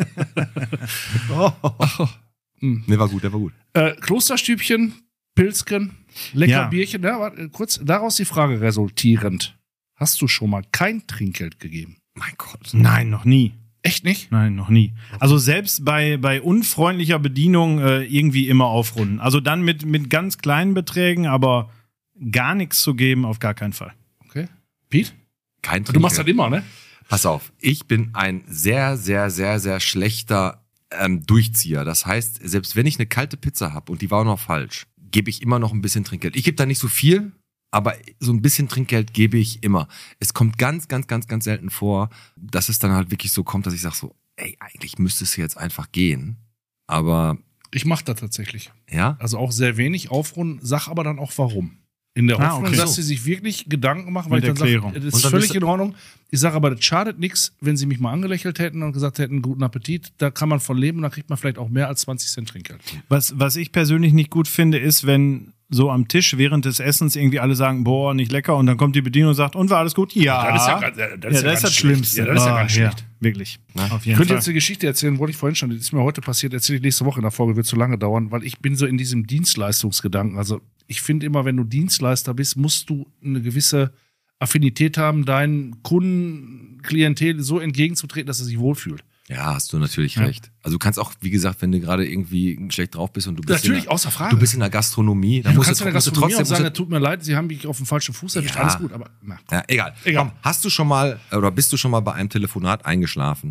Ne, war gut, der war gut. Äh, Klosterstübchen, Pilzken, lecker Ja. Bierchen. Ja, warte, kurz, daraus die Frage resultierend. Hast du schon mal kein Trinkgeld gegeben? Mein Gott. Nein, noch nie. Echt nicht? Nein, noch nie. Also selbst bei, bei unfreundlicher Bedienung äh, irgendwie immer aufrunden. Also dann mit, mit ganz kleinen Beträgen, aber gar nichts zu geben, auf gar keinen Fall. Okay. Pete? Kein Du machst das Trinkgeld. immer, ne? Pass auf, ich bin ein sehr, sehr, sehr, sehr schlechter ähm, Durchzieher. Das heißt, selbst wenn ich eine kalte Pizza habe und die war auch noch falsch, gebe ich immer noch ein bisschen Trinkgeld. Ich gebe da nicht so viel, aber so ein bisschen Trinkgeld gebe ich immer. Es kommt ganz, ganz, ganz, ganz selten vor, dass es dann halt wirklich so kommt, dass ich sage so, ey, eigentlich müsste es jetzt einfach gehen. Aber Ich mache das tatsächlich. ja, Also auch sehr wenig aufrunden, sag aber dann auch warum. In der Ah, Hoffnung, okay. dass sie sich wirklich Gedanken machen, weil Mit ich dann sage, Erklärung. das Und ist dann völlig bist du- in Ordnung. Ich sage aber, das schadet nichts, wenn sie mich mal angelächelt hätten und gesagt hätten, guten Appetit, da kann man von leben und dann kriegt man vielleicht auch mehr als zwanzig Cent Trinkgeld. Was, was ich persönlich nicht gut finde, ist, wenn so am Tisch während des Essens irgendwie alle sagen, boah, nicht lecker, und dann kommt die Bedienung und sagt, und war alles gut? Ja. Das ist ja, ganz- das ist ja, ja das ist ganz das schlecht. Schlimmste. Ja, das ist ja Ah, ganz schlecht. wirklich. Na? Auf Ich jeden könnte Fall. jetzt eine Geschichte erzählen, wollte ich vorhin schon, die ist mir heute passiert, erzähle ich nächste Woche in der Folge, wird zu lange dauern, weil ich bin so in diesem Dienstleistungsgedanken. Also ich finde immer, wenn du Dienstleister bist, musst du eine gewisse Affinität haben, deinen Kunden, Klientel so entgegenzutreten, dass er sich wohlfühlt. ja, hast du natürlich Ja. recht. Also du kannst auch, wie gesagt, wenn du gerade irgendwie schlecht drauf bist und du bist Natürlich, in der, außer Frage. du bist in der Gastronomie, dann du musst kannst du, in der musst du Gastronomie trotzdem auch sagen, musst du, tut mir leid, sie haben mich auf dem falschen Fuß erwischt, Ja. alles gut, aber na. ja, egal. Egal. Komm, hast du schon mal oder bist du schon mal bei einem Telefonat eingeschlafen?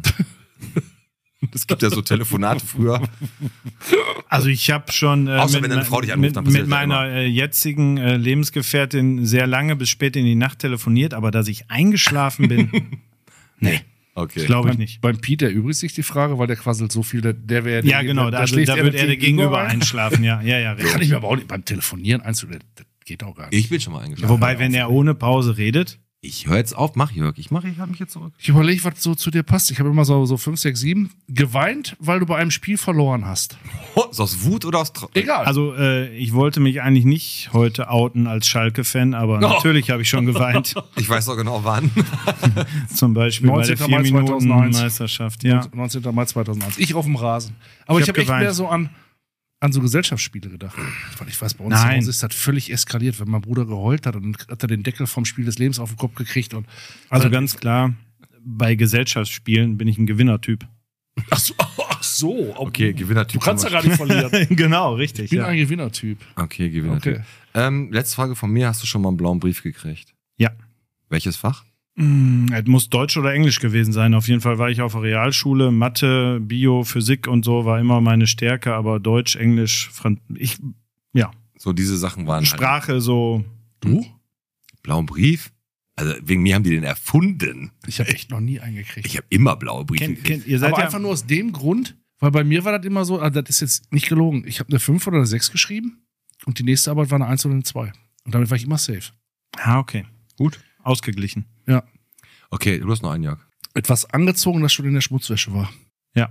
Es gibt ja so Telefonate früher. Also ich habe schon äh, Außer mit, wenn eine Frau dich anruft, mit, dann passiert mit das ja meiner äh, jetzigen äh, Lebensgefährtin sehr lange bis spät in die Nacht telefoniert, aber dass ich eingeschlafen bin, nee, Okay. glaube ich Beim, nicht. beim Pete erübrigt sich die Frage, weil der quasselt so viel, der, der wäre Ja, genau, da, da, schläft da er wird das er der Gegenüber ein. einschlafen, ja, ja, ja. Kann Richtig. ich mir aber auch nicht beim Telefonieren einzulegen, das geht auch gar nicht. Ich bin schon mal eingeschlafen. Wobei, wenn er ohne Pause redet, Ich höre jetzt auf, mach Jörg. Ich mache, ich halte mich jetzt zurück. Ich überlege, was so zu dir passt. Ich habe immer so, so fünf, sechs, sieben geweint, weil du bei einem Spiel verloren hast. Oh, ist aus Wut oder aus Trauer? Egal. also äh, ich wollte mich eigentlich nicht heute outen als Schalke-Fan, aber Oh. natürlich habe ich schon geweint. Ich weiß doch genau wann. Zum Beispiel bei der neunzehnten Mai vier Minuten zweitausendeins. Meisterschaft, ja. neunzehnten Mai zweitausendeins. Ich auf dem Rasen. Aber Ich ich, hab habe echt geweint. mehr so an, an so Gesellschaftsspiele gedacht. Weil ich weiß, bei uns Nein. zu Hause ist das völlig eskaliert, wenn mein Bruder geheult hat und dann hat er den Deckel vom Spiel des Lebens auf den Kopf gekriegt. Und Also ganz klar, bei Gesellschaftsspielen bin ich ein Gewinnertyp. Ach so, ach so. Okay, Gewinnertyp. Du kannst ja gar nicht verlieren. Genau, richtig. Ich bin ja. ein Gewinnertyp. Okay, Gewinnertyp. Okay. Ähm, letzte Frage von mir. Hast du schon mal einen blauen Brief gekriegt? Ja. Welches Fach? Mm, Es muss Deutsch oder Englisch gewesen sein. Auf jeden Fall war ich auf der Realschule. Mathe, Bio, Physik und so war immer meine Stärke, aber Deutsch, Englisch, Franz ich, ja. So diese Sachen waren Sprache halt. so. Du? Blauen Brief? Also wegen mir haben die den erfunden. Ich habe echt noch nie eingekriegt. Ich habe immer blaue Briefe Kennt, gekriegt. kennt, ihr seid Aber ja einfach nur aus dem Grund, weil bei mir war das immer so, also das ist jetzt nicht gelogen. Ich habe eine fünf oder eine sechs geschrieben und die nächste Arbeit war eine eins oder eine zwei. Und damit war ich immer safe. Ah, okay. Gut. Ausgeglichen. Ja. Okay, du hast noch einen, Jörg. Etwas angezogen, das schon in der Schmutzwäsche war. Ja.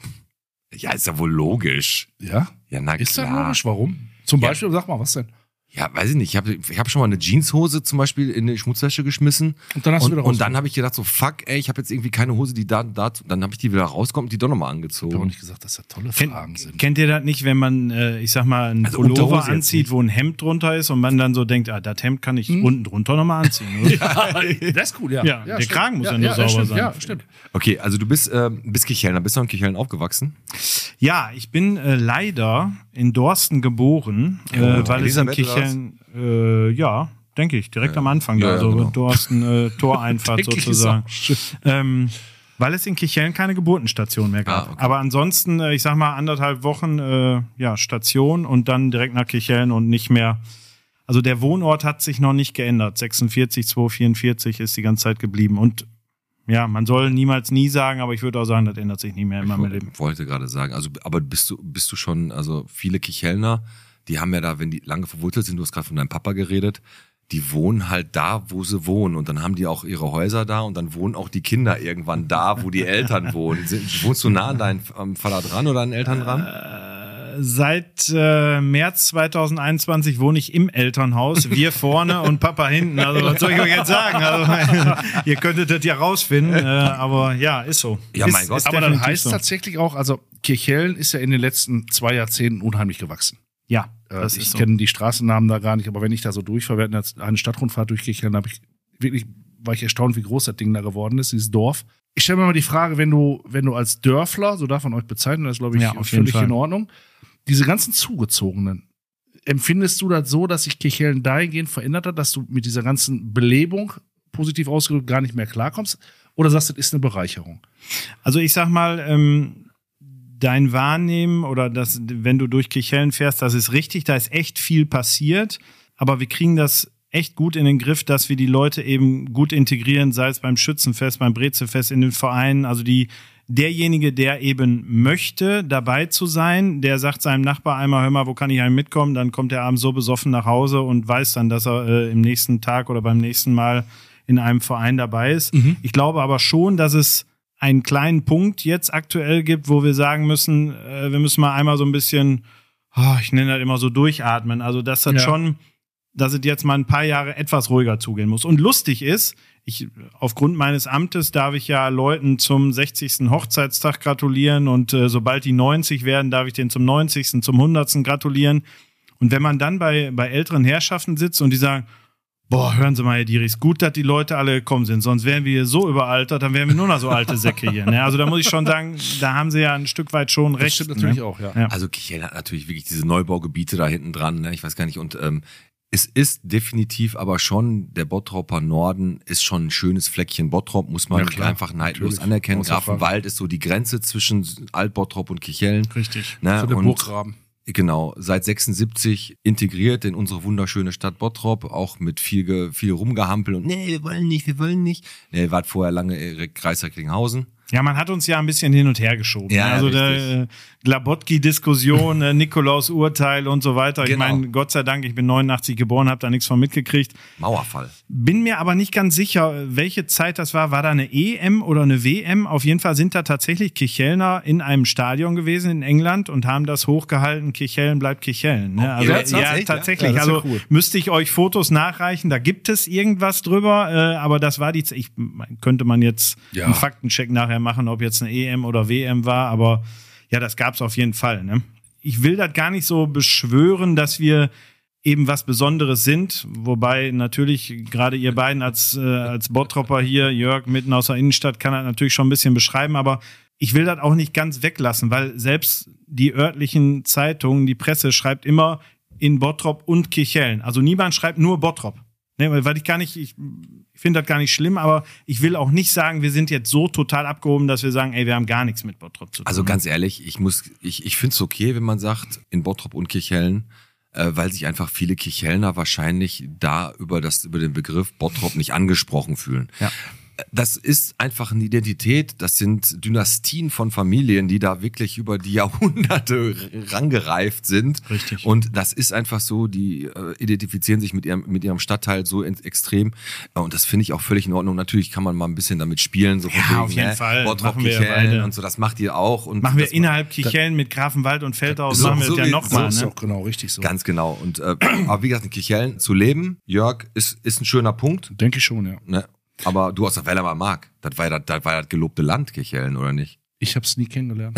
Ja, ist ja wohl logisch. Ja? Ja, na Ist das klar. logisch? Warum? Zum Ja. Beispiel, sag mal, was denn? Ja, weiß ich nicht. Ich habe ich hab schon mal eine Jeanshose zum Beispiel in die Schmutzwäsche geschmissen. Und dann hast und, du wieder und dann habe ich gedacht so, fuck, ey, ich habe jetzt irgendwie keine Hose, die da, da, dann habe ich die wieder rausgekommen und die doch nochmal Ich habe angezogen. auch nicht gesagt, dass das tolle Kennt, Fragen sind. kennt ihr das nicht, wenn man, äh, ich sag mal, einen Also Pullover Unterhose jetzt anzieht, nicht. wo ein Hemd drunter ist und man dann so denkt, ah, das Hemd kann ich Hm? unten drunter nochmal anziehen. Oder? Ja, das ist gut, ja. Ja, der stimmt. Kragen muss ja nur sauber stimmt, sein. Ja, stimmt. Okay, also du bist, äh, bist Kirchhellner. Bist du in Kirchhellen aufgewachsen? Ja, ich bin äh, leider in Dorsten geboren, äh, weil es in Elisabeth, oder Kirchhellen, äh, ja, denke ich, direkt am Anfang Ja, da, ja, also genau. Dorsten äh, Toreinfahrt Denke ich, sozusagen. ist auch schön. Ähm, weil es in Kirchhellen keine Geburtenstation mehr gab. Ah, okay. Aber ansonsten, äh, ich sag mal, anderthalb Wochen äh, ja, Station und dann direkt nach Kirchhellen und nicht mehr. Also der Wohnort hat sich noch nicht geändert. sechsundvierzig, zweihundertvierundvierzig ist die ganze Zeit geblieben. Und ja, man soll niemals nie sagen, aber ich würde auch sagen, das ändert sich nie mehr in meinem Leben. Ich wollte gerade sagen, also, aber bist du, bist du schon, also viele Kirchhellner, die haben ja da, wenn die lange verwurzelt sind, du hast gerade von deinem Papa geredet, die wohnen halt da, wo sie wohnen. Und dann haben die auch ihre Häuser da und dann wohnen auch die Kinder irgendwann da, wo die Eltern wohnen. Sind, wohnst du nah an deinen ähm, Vater dran oder an den Eltern dran? Seit äh, März zweitausendeinundzwanzig wohne ich im Elternhaus, wir vorne und Papa hinten. Also was soll ich euch jetzt sagen? Also, ihr könntet das ja rausfinden, äh, aber ja, ist so. Ja, ist, mein Gott. ist Aber dann definitiv heißt so. tatsächlich auch, also Kirchhellen ist ja in den letzten zwei Jahrzehnten unheimlich gewachsen. Ja, Äh, das ich ist so. kenne die Straßennamen da gar nicht, aber wenn ich da so durchfahre, wir hatten jetzt eine Stadtrundfahrt durch Kirchhellen, habe ich wirklich, war ich erstaunt, wie groß das Ding da geworden ist, dieses Dorf. Ich stelle mir mal die Frage, wenn du, wenn du als Dörfler, so darf man euch bezeichnen, das ist, glaube ich, Ja, auf jeden völlig Fall. in Ordnung, diese ganzen Zugezogenen, empfindest du das so, dass sich Kirchhellen dahingehend verändert hat, dass du mit dieser ganzen Belebung, positiv ausgedrückt, gar nicht mehr klarkommst? Oder sagst du, das ist eine Bereicherung? Also ich sag mal, ähm, dein Wahrnehmen oder das, wenn du durch Kirchhellen fährst, das ist richtig, da ist echt viel passiert, aber wir kriegen das echt gut in den Griff, dass wir die Leute eben gut integrieren, sei es beim Schützenfest, beim Brezelfest, in den Vereinen, also die derjenige, der eben möchte, dabei zu sein, der sagt seinem Nachbar einmal, hör mal, wo kann ich einem mitkommen, dann kommt er abends so besoffen nach Hause und weiß dann, dass er äh, im nächsten Tag oder beim nächsten Mal in einem Verein dabei ist. Mhm. Ich glaube aber schon, dass es einen kleinen Punkt jetzt aktuell gibt, wo wir sagen müssen, äh, wir müssen mal einmal so ein bisschen, oh, ich nenne das immer so durchatmen, also dass das Ja. schon, dass es jetzt mal ein paar Jahre etwas ruhiger zugehen muss. Und lustig ist, ich, aufgrund meines Amtes darf ich ja Leuten zum sechzigsten Hochzeitstag gratulieren und äh, sobald die neunzig werden, darf ich denen zum neunzigsten, zum hundertsten gratulieren. Und wenn man dann bei, bei älteren Herrschaften sitzt und die sagen, boah, hören Sie mal, Herr Dieris, gut, dass die Leute alle gekommen sind, sonst wären wir hier so überaltert, dann wären wir nur noch so alte Säcke hier. Ne? Also da muss ich schon sagen, da haben sie ja ein Stück weit schon Das recht. stimmt natürlich ne? auch, ja. Ja. Also Kirchhellen hat natürlich wirklich diese Neubaugebiete da hinten dran, ne? Ich weiß gar nicht. Und ähm, es ist definitiv aber schon, der Bottroper Norden ist schon ein schönes Fleckchen Bottrop, muss man Ja, klar. einfach neidlos Natürlich. anerkennen. Außer Frage. Grafenwald ist so die Grenze zwischen Alt-Bottrop und Kirchhellen. Richtig. Ne? So der und Burggraben. Genau, seit sechsundsiebzig integriert in unsere wunderschöne Stadt Bottrop, auch mit viel, ge, viel Rumgehampel und nee, wir wollen nicht, wir wollen nicht. Nee, ihr wart vorher lange in Kreis Recklinghausen. Ja, man hat uns ja ein bisschen hin und her geschoben. Ja, ne? Also richtig. der äh, Glabotki-Diskussion, äh, Nikolaus Urteil und so weiter. Ich Genau. meine, Gott sei Dank, ich bin neunundachtzig geboren, habe da nichts von mitgekriegt. Mauerfall. Bin mir aber nicht ganz sicher, welche Zeit das war. War da eine E M oder eine W M? Auf jeden Fall sind da tatsächlich Kirchhellner in einem Stadion gewesen in England und haben das hochgehalten, Kirchhellen bleibt Kirchhellen. Ne? Also, jetzt ja, tatsächlich, ja? tatsächlich. Ja, das ist ja also cool. müsste ich euch Fotos nachreichen, da gibt es irgendwas drüber, äh, aber das war die Z- ich könnte man jetzt Ja. einen Faktencheck nachher machen, ob jetzt eine E M oder W M war, aber ja, das gab's auf jeden Fall. Ne? Ich will das gar nicht so beschwören, dass wir eben was Besonderes sind, wobei natürlich gerade ihr beiden als, äh, als Bottropper hier, Jörg mitten aus der Innenstadt, kann das natürlich schon ein bisschen beschreiben, aber ich will das auch nicht ganz weglassen, weil selbst die örtlichen Zeitungen, die Presse schreibt immer in Bottrop und Kirchhellen. Also niemand schreibt nur Bottrop. Ne, weil ich gar nicht, ich, ich finde das gar nicht schlimm, aber ich will auch nicht sagen, wir sind jetzt so total abgehoben, dass wir sagen, ey, wir haben gar nichts mit Bottrop zu tun. Also ganz ehrlich, ich muss, ich, ich finde es okay, wenn man sagt, in Bottrop und Kirchhellen, äh, weil sich einfach viele Kirchhellner wahrscheinlich da über das, über den Begriff Bottrop nicht angesprochen fühlen. Ja. Das ist einfach eine Identität, das sind Dynastien von Familien, die da wirklich über die Jahrhunderte rangereift sind. Richtig. Und das ist einfach so, die äh, identifizieren sich mit ihrem, mit ihrem Stadtteil so in, extrem. Und das finde ich auch völlig in Ordnung. Natürlich kann man mal ein bisschen damit spielen. So Ja, von wegen, auf jeden ne? Fall. Bottrop, Machen wir Kirchhellen beide. und so, das macht ihr auch. Und Machen wir das innerhalb Kirchhellen mit Grafenwald und Feldau, So- machen wir so das ja wie- nochmal. So ist Ne? auch genau richtig so. Ganz genau. Und äh, aber wie gesagt, in Kirchhellen zu leben, Jörg, ist, ist ein schöner Punkt. Denke ich schon, ja. Ne? Aber du aus der Wellermer Mark, das war ja das, das, war das gelobte Land, Kirchhellen, oder nicht? Ich habe es nie kennengelernt.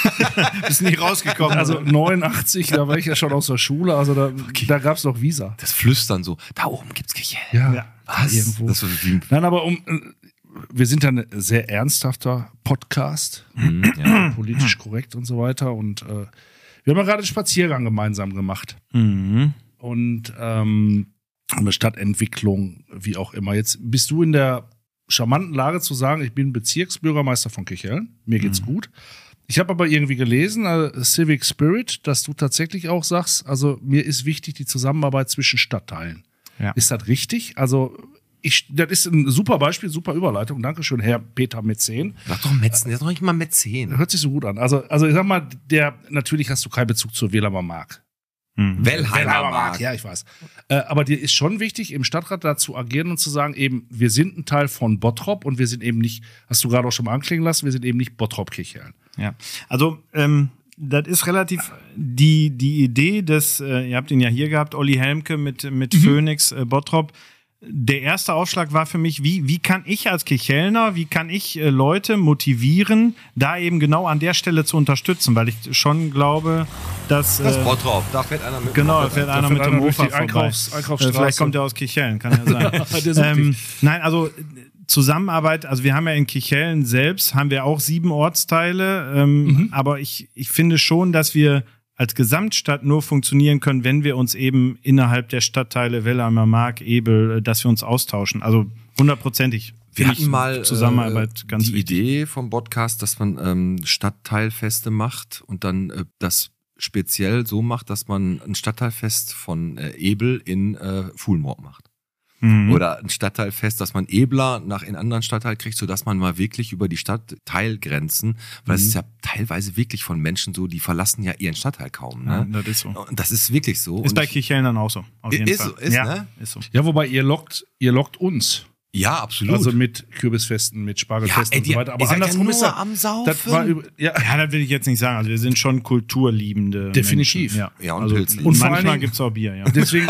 Ist nie rausgekommen. Also neunundachtzig, da war ich ja schon aus der Schule, also da, da gab es noch Visa. Das Flüstern so, da oben gibt's Kirchhellen. Ja, Was? irgendwo. Das war wie, Nein, aber um, äh, wir sind ja ein sehr ernsthafter Podcast, Mhm, ja. politisch korrekt und so weiter. Und äh, wir haben ja gerade einen Spaziergang gemeinsam gemacht. Mhm. Und ähm, eine Stadtentwicklung, wie auch immer. Jetzt bist du in der charmanten Lage zu sagen, ich bin Bezirksbürgermeister von Kirchhellen, mir geht's gut. Ich habe aber irgendwie gelesen, äh, Civic Spirit, dass du tatsächlich auch sagst, also mir ist wichtig die Zusammenarbeit zwischen Stadtteilen. Ja. Ist das richtig? Also ich, das ist ein super Beispiel, super Überleitung. Dankeschön, Herr Peter Mäzen. Sag doch Metzen, der ist doch nicht mal Mäzen. Hört sich so gut an. Also, also ich sag mal, der, natürlich hast du keinen Bezug zur Wählermer Mark. Wellheimer Mark. Ja, ich weiß. Äh, aber dir ist schon wichtig, im Stadtrat da zu agieren und zu sagen, eben, wir sind ein Teil von Bottrop und wir sind eben nicht, hast du gerade auch schon mal anklingen lassen, wir sind eben nicht Bottrop-Kirchhellen. Ja, also ähm, das ist relativ die die Idee des, äh, ihr habt ihn ja hier gehabt, Olli Helmke mit mit Mhm. Phoenix äh, Bottrop. Der erste Aufschlag war für mich, wie wie kann ich als Kirchhellner, wie kann ich äh, Leute motivieren, da eben genau an der Stelle zu unterstützen, weil ich schon glaube, dass Das äh, ist Bottrop, da fährt einer mit. Genau, da fährt einer fährt mit dem einer durch Mofa die vorbei. Einkaufs- Einkaufsstraße. Äh, Vielleicht kommt er aus Kirchhellen, kann ja sein. Der sucht ähm, dich. nein, also Zusammenarbeit, also wir haben ja in Kirchhellen selbst, haben wir auch sieben Ortsteile, ähm, Mhm. aber ich, ich finde schon, dass wir als Gesamtstadt nur funktionieren können, wenn wir uns eben innerhalb der Stadtteile Wellheimer Mark, Ebel, äh, dass wir uns austauschen. Also hundertprozentig. Wir finde hatten ich mal Zusammenarbeit äh, ganz die wichtig. Idee vom Podcast, dass man ähm, Stadtteilfeste macht und dann äh, das speziell so macht, dass man ein Stadtteilfest von äh, Ebel in äh, Fuhlmoor macht. Mhm. Oder ein Stadtteilfest, dass man Ebler nach in anderen Stadtteil kriegt, sodass man mal wirklich über die Stadtteilgrenzen, weil es Mhm. ist ja teilweise wirklich von Menschen so, die verlassen ja ihren Stadtteil kaum. Ja, Ne? das ist so. Und das ist wirklich so. Ist Und bei ich- Kirchhellen dann auch so. Auf jeden Ist Fall. so, ist, ja, ne? ist so. Ja, wobei ihr lockt, ihr lockt uns. Ja, absolut. Also mit Kürbisfesten, mit Spargelfesten Ja, ey, und so die- weiter. ihr Aber seid ja andersrum nur ist ja, am Saufen. das war über, ja, Ja, das will ich jetzt nicht sagen. Also wir sind schon kulturliebende Definitiv. Menschen. Ja, und also, Pilzen. und Und vor allen manchmal Dingen- gibt's auch Bier, ja. deswegen,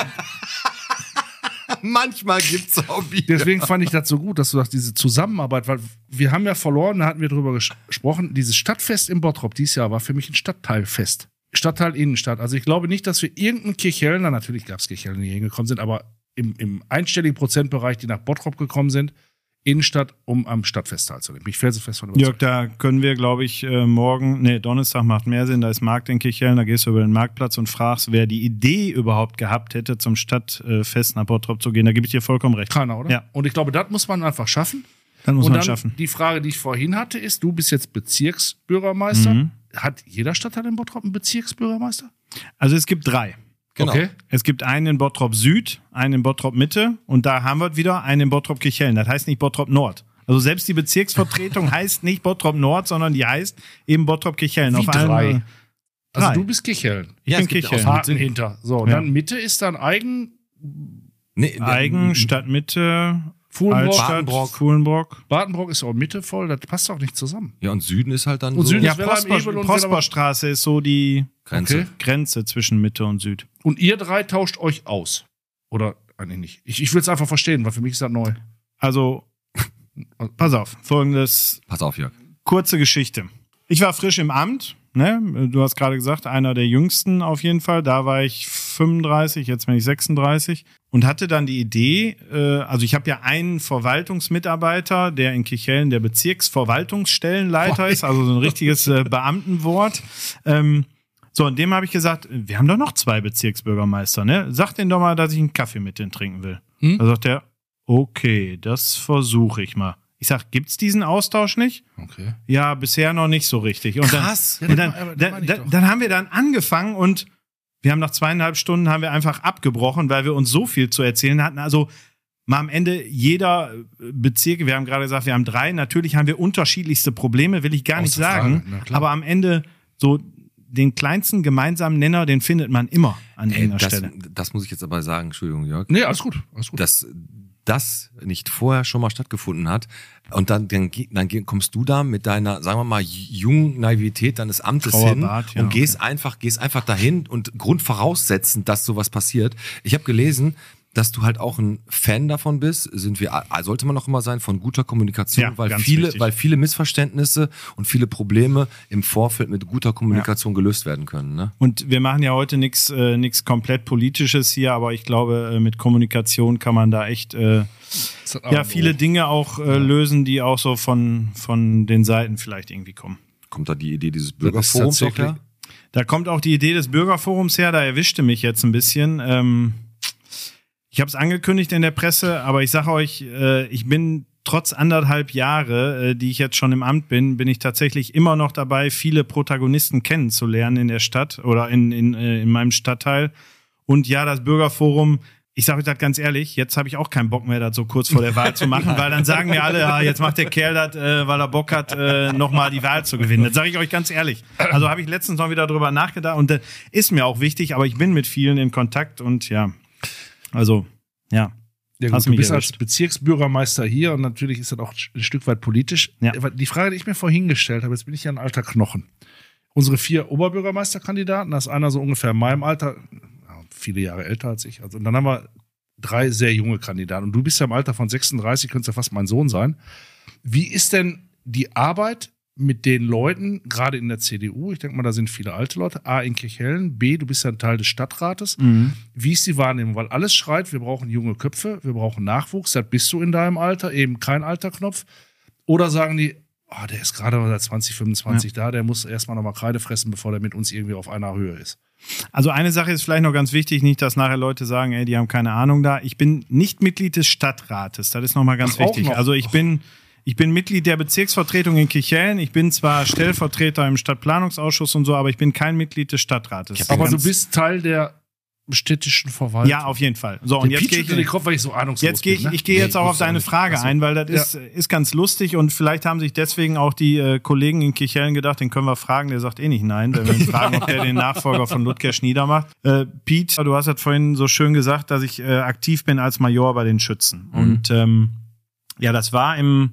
Manchmal gibt's auch Bier. deswegen fand ich das so gut, dass du sagst, diese Zusammenarbeit, weil wir haben ja verloren, da hatten wir drüber ges- gesprochen, dieses Stadtfest in Bottrop dieses Jahr war für mich ein Stadtteilfest. Stadtteil Innenstadt. Also ich glaube nicht, dass wir irgendeinen Kirchhellner, natürlich gab es Kirchhellner, die hingekommen sind, aber im, im einstelligen Prozentbereich, die nach Bottrop gekommen sind, Innenstadt, um am Stadtfest teilzunehmen. Bin ich felsenfest von Jörg, überzeugt. da können wir, glaube ich, äh, morgen, nee, Donnerstag macht mehr Sinn, da ist Markt in Kirchhellen, da gehst du über den Marktplatz und fragst, wer die Idee überhaupt gehabt hätte, zum Stadtfest nach Bottrop zu gehen. Da gebe ich dir vollkommen recht. Keiner, oder? Ja. Und ich glaube, das muss man einfach schaffen. Dann muss Und man dann schaffen. die Frage, die ich vorhin hatte, ist, du bist jetzt Bezirksbürgermeister. Mhm. Hat jeder Stadtteil in Bottrop einen Bezirksbürgermeister? Also es gibt drei. Genau. Okay. Es gibt einen in Bottrop Süd, einen in Bottrop Mitte und da haben wir wieder einen in Bottrop Kirchhellen. Das heißt nicht Bottrop Nord. Also selbst die Bezirksvertretung heißt nicht Bottrop Nord, sondern die heißt eben Bottrop Kirchhellen. Wie Auf allen- drei? Also Drei. du bist Kirchhellen. Ich Ja, bin es gibt Kirchhellen. auch- Haken hinter. So, und Ja. dann Mitte ist dann Eigen, Nee, Eigen, Hm. Stadtmitte, Fuhlenbrock, Altstadt, Badenbrock. Fuhlenbrock. Badenbrock ist auch Mitte voll, das passt auch nicht zusammen. Ja, und Süden ist halt dann Und so Süden Ja, ist Wellheim, Prosper, Ebel und Prosperstraße ist so die Grenze. Okay. Grenze zwischen Mitte und Süd. Und ihr drei tauscht euch aus. Oder eigentlich nicht. Ich, ich will es einfach verstehen, weil für mich ist das neu. Also, pass auf, folgendes, Pass auf, Jörg. kurze Geschichte. Ich war frisch im Amt, ne? Du hast gerade gesagt, einer der jüngsten auf jeden Fall. Da war ich fünfunddreißig, jetzt bin ich sechsunddreißig und hatte dann die Idee, äh, also ich habe ja einen Verwaltungsmitarbeiter, der in Kirchhellen der Bezirksverwaltungsstellenleiter ist, also so ein richtiges äh, Beamtenwort. Ähm, so, und dem habe ich gesagt, wir haben doch noch zwei Bezirksbürgermeister, ne? Sag denen doch mal, dass ich einen Kaffee mit denen trinken will. Hm? Da sagt er, okay, das versuche ich mal. Ich sag, gibt's diesen Austausch nicht? Okay. Ja, bisher noch nicht so richtig. Und Krass. Dann, und dann, dann, dann, dann haben wir dann angefangen und wir haben nach zweieinhalb Stunden haben wir einfach abgebrochen, weil wir uns so viel zu erzählen hatten. Also mal am Ende jeder Bezirk, wir haben gerade gesagt, wir haben drei. Natürlich haben wir unterschiedlichste Probleme, will ich gar nicht sagen. Aber am Ende so den kleinsten gemeinsamen Nenner, den findet man immer an Ey, irgendeiner das, Stelle. Das muss ich jetzt aber sagen, Entschuldigung, Jörg. Nee, alles gut. Alles gut. Dass das nicht vorher schon mal stattgefunden hat und dann, dann, dann kommst du da mit deiner, sagen wir mal, jungen Naivität deines Amtes Trauerbart, hin und ja, gehst okay. einfach, gehst einfach dahin und grundvoraussetzend, dass sowas passiert. Ich habe gelesen, dass du halt auch ein Fan davon bist, sind wir, sollte man auch immer sein, von guter Kommunikation, Ja, weil ganz viele, wichtig. weil viele Missverständnisse und viele Probleme im Vorfeld mit guter Kommunikation ja. gelöst werden können. Ne? Und wir machen ja heute nichts äh, nichts komplett Politisches hier, aber ich glaube, äh, mit Kommunikation kann man da echt äh, ja viele Dinge auch äh, lösen, die auch so von, von den Seiten vielleicht irgendwie kommen. Kommt da die Idee dieses Bürgerforums auch her? Da kommt auch die Idee des Bürgerforums her, da erwischte mich jetzt ein bisschen. Ähm, ich habe es angekündigt in der Presse, aber ich sage euch, äh, ich bin trotz anderthalb Jahre, äh, die ich jetzt schon im Amt bin, bin ich tatsächlich immer noch dabei, viele Protagonisten kennenzulernen in der Stadt oder in, in, äh, in meinem Stadtteil. Und ja, das Bürgerforum, ich sage euch das ganz ehrlich, jetzt habe ich auch keinen Bock mehr, das so kurz vor der Wahl zu machen, weil dann sagen mir alle, ja, jetzt macht der Kerl das, äh, weil er Bock hat, äh, nochmal die Wahl zu gewinnen. Das sage ich euch ganz ehrlich. Also habe ich letztens noch wieder drüber nachgedacht und das ist mir auch wichtig, aber ich bin mit vielen in Kontakt und ja, also, ja. Ja, gut, du bist als Bezirksbürgermeister hier und natürlich ist das auch ein Stück weit politisch. Ja. Die Frage, die ich mir vorhin gestellt habe, jetzt bin ich ja ein alter Knochen. Unsere vier Oberbürgermeisterkandidaten, da ist einer so ungefähr in meinem Alter, viele Jahre älter als ich. Also, und dann haben wir drei sehr junge Kandidaten. Und du bist ja im Alter von sechsunddreißig, könntest ja fast mein Sohn sein. Wie ist denn die Arbeit mit den Leuten, gerade in der C D U? Ich denke mal, da sind viele alte Leute. A, in Kirchhellen. B, du bist ja ein Teil des Stadtrates. Mhm. Wie ist die Wahrnehmung? Weil alles schreit, wir brauchen junge Köpfe, wir brauchen Nachwuchs. Das bist du in deinem Alter, eben kein Alterknopf. Oder sagen die, oh, der ist gerade seit zwanzig, fünfundzwanzig ja. da, der muss erstmal nochmal Kreide fressen, bevor der mit uns irgendwie auf einer Höhe ist. Also eine Sache ist vielleicht noch ganz wichtig, nicht, dass nachher Leute sagen, ey, die haben keine Ahnung da. Ich bin nicht Mitglied des Stadtrates, das ist nochmal ganz Ach, wichtig. noch. Also ich bin, ich bin Mitglied der Bezirksvertretung in Kirchhellen. Ich bin zwar Stellvertreter im Stadtplanungsausschuss und so, aber ich bin kein Mitglied des Stadtrates. Aber Ganz- du bist Teil der städtischen Verwaltung. Ja, auf jeden Fall. So, Der und jetzt Piet gehe schüttelt den ich, Kopf, weil ich so ahnungslos jetzt gehe ich, bin. Ne? ich gehe jetzt Nee, auch ich auf deine wusste auch Frage nicht. ein, weil das Ja. ist, ist ganz lustig und vielleicht haben sich deswegen auch die äh, Kollegen in Kirchhellen gedacht, den können wir fragen, der sagt eh nicht nein, wenn wir ihn fragen, ob der den Nachfolger von Ludger Schnieder macht. Äh, Piet, du hast das vorhin so schön gesagt, dass ich äh, aktiv bin als Major bei den Schützen. Mhm. Und ähm, ja, das war im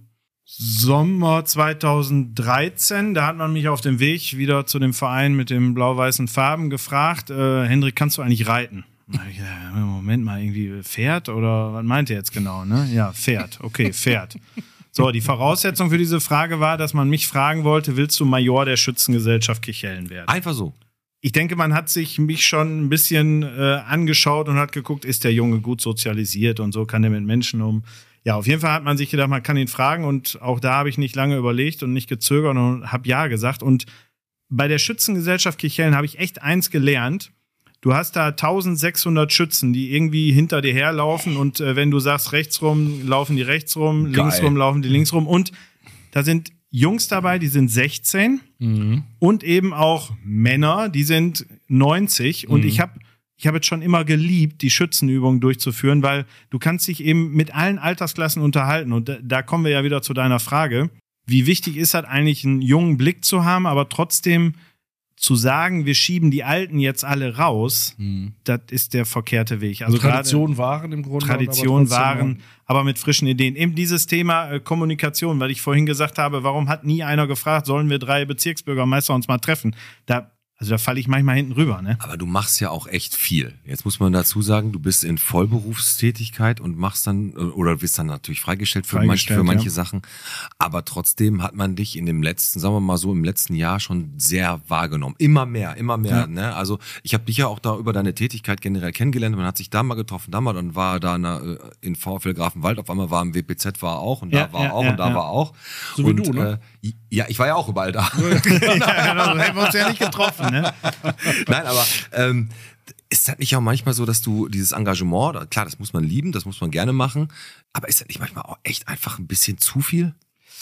Sommer zweitausenddreizehn, da hat man mich auf dem Weg wieder zu dem Verein mit den blau-weißen Farben gefragt, äh, Hendrik, kannst du eigentlich reiten? Ja, Moment mal, irgendwie Pferd oder was meint ihr jetzt genau, ne? Ja, Pferd, okay, Pferd. So, die Voraussetzung für diese Frage war, dass man mich fragen wollte, willst du Major der Schützengesellschaft Kirchhellen werden? Einfach so. Ich denke, man hat sich mich schon ein bisschen äh, angeschaut und hat geguckt, ist der Junge gut sozialisiert und so, kann der mit Menschen um. Ja, auf jeden Fall hat man sich gedacht, man kann ihn fragen und auch da habe ich nicht lange überlegt und nicht gezögert und habe ja gesagt. Und bei der Schützengesellschaft Kirchhellen habe ich echt eins gelernt. Du hast da eintausendsechshundert Schützen, die irgendwie hinter dir herlaufen und äh, wenn du sagst rechts rum, laufen die rechts rum, Geil. links rum, laufen die links rum und da sind Jungs dabei, die sind sechzehn Mhm. und eben auch Männer, die sind neunzig und Mhm. ich habe ich habe jetzt schon immer geliebt, die Schützenübungen durchzuführen, weil du kannst dich eben mit allen Altersklassen unterhalten und da, da kommen wir ja wieder zu deiner Frage, wie wichtig ist das eigentlich, einen jungen Blick zu haben, aber trotzdem zu sagen, wir schieben die Alten jetzt alle raus, Mhm. das ist der verkehrte Weg. Also Tradition waren im Grunde. Tradition aber trotzdem waren, aber mit frischen Ideen. Eben dieses Thema äh, Kommunikation, weil ich vorhin gesagt habe, warum hat nie einer gefragt, sollen wir drei Bezirksbürgermeister uns mal treffen? Da, Also da falle ich manchmal hinten rüber, ne? Aber du machst ja auch echt viel. Jetzt muss man dazu sagen, du bist in Vollberufstätigkeit und machst dann, oder bist dann natürlich freigestellt für, Freigestellt, manche, für manche ja. Sachen. Aber trotzdem hat man dich in dem letzten, sagen wir mal so, im letzten Jahr schon sehr wahrgenommen. Immer mehr, immer mehr. Ja. Ne? Also ich habe dich ja auch da über deine Tätigkeit generell kennengelernt. Man hat sich da mal getroffen, da mal, dann war da eine, in VfL Grafenwald, auf einmal war im W P Z war er auch und Ja, da war er ja, auch ja, und da ja. war er auch. So wie und, du, ne? Äh, ja, ich war ja auch überall da. Ja, genau, so hätten wir uns ja nicht getroffen, ne? Nein, aber ähm, ist das nicht auch manchmal so, dass du dieses Engagement, klar, das muss man lieben, das muss man gerne machen, aber ist das nicht manchmal auch echt einfach ein bisschen zu viel?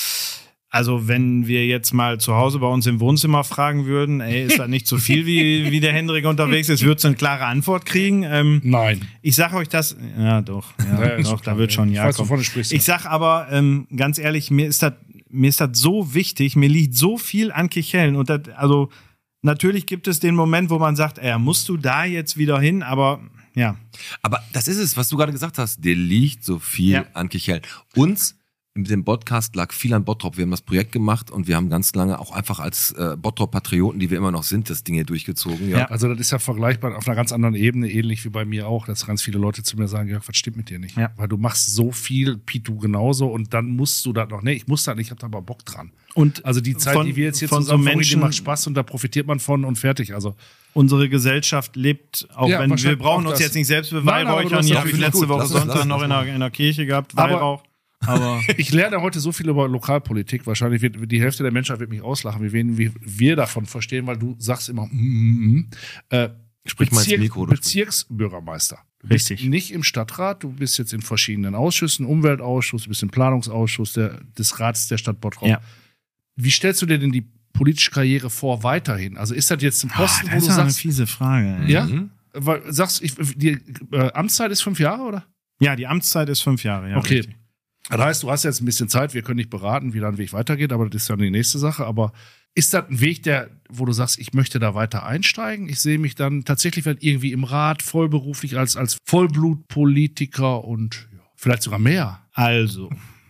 Also wenn wir jetzt mal zu Hause bei uns im Wohnzimmer fragen würden, ey, ist das nicht so viel, wie, wie der Hendrik unterwegs ist, würdest du eine klare Antwort kriegen. Ähm, Nein. ich sag euch das, ja doch, ja, Ja, ist doch, klar, da wird ja. schon Ich ja weiß, kommen. wovon du sprichst, Ich ja. sag aber ähm, ganz ehrlich, mir ist das mir ist das so wichtig, mir liegt so viel an Kichellen und das, also natürlich gibt es den Moment, wo man sagt, ey, musst du da jetzt wieder hin, aber ja. Aber das ist es, was du gerade gesagt hast, dir liegt so viel Ja. an Kichellen. Uns mit dem Podcast lag viel an Bottrop. Wir haben das Projekt gemacht und wir haben ganz lange auch einfach als äh, Bottrop-Patrioten, die wir immer noch sind, das Ding hier durchgezogen. Ja. Ja. Also das ist ja vergleichbar auf einer ganz anderen Ebene, ähnlich wie bei mir auch, dass ganz viele Leute zu mir sagen, Jörg, was stimmt mit dir nicht? Ja. Weil du machst so viel, Piet, du genauso und dann musst du da noch, nee, ich muss da nicht, ich hab da aber Bock dran. Und Also die Zeit, von- die wir jetzt hier von so zusammen verbringen, die Menschen- macht Spaß und da profitiert man von und fertig. Also unsere Gesellschaft lebt, auch Ja, wenn wir wahrscheinlich brauchen auch uns das. jetzt nicht selbst Nein, aber du beweihräuchern. hast Ja, das ich wirklich letzte gut. Woche Lass es, lass Sonntag es, noch lass in der, in der Kirche gehabt, Aber- Weihrauch. Aber ich lerne heute so viel über Lokalpolitik. Wahrscheinlich wird die Hälfte der Menschheit wird mich auslachen, wie wenig wir davon verstehen, weil du sagst immer, mm, mm, mm. Äh, Sprich mal ins Mikro, du Bezirksbürgermeister. Du bist Richtig. nicht im Stadtrat, du bist jetzt in verschiedenen Ausschüssen, Umweltausschuss, du bist im Planungsausschuss der, des Rats der Stadt Bottrop. Ja. Wie stellst du dir denn die politische Karriere vor weiterhin? Also ist das jetzt ein Posten, Ah, wo das du ist eine sagst, fiese Frage. ey. ja, Mhm. weil sagst, ich, die äh, Amtszeit ist fünf Jahre, oder? Ja, die Amtszeit ist fünf Jahre. Ja, Okay. richtig. Das heißt, du hast jetzt ein bisschen Zeit, wir können nicht beraten, wie dein Weg weitergeht, aber das ist ja die nächste Sache. Aber ist das ein Weg, der, wo du sagst, ich möchte da weiter einsteigen? Ich sehe mich dann tatsächlich irgendwie im Rat, vollberuflich als, als Vollblutpolitiker und ja, vielleicht sogar mehr. Also.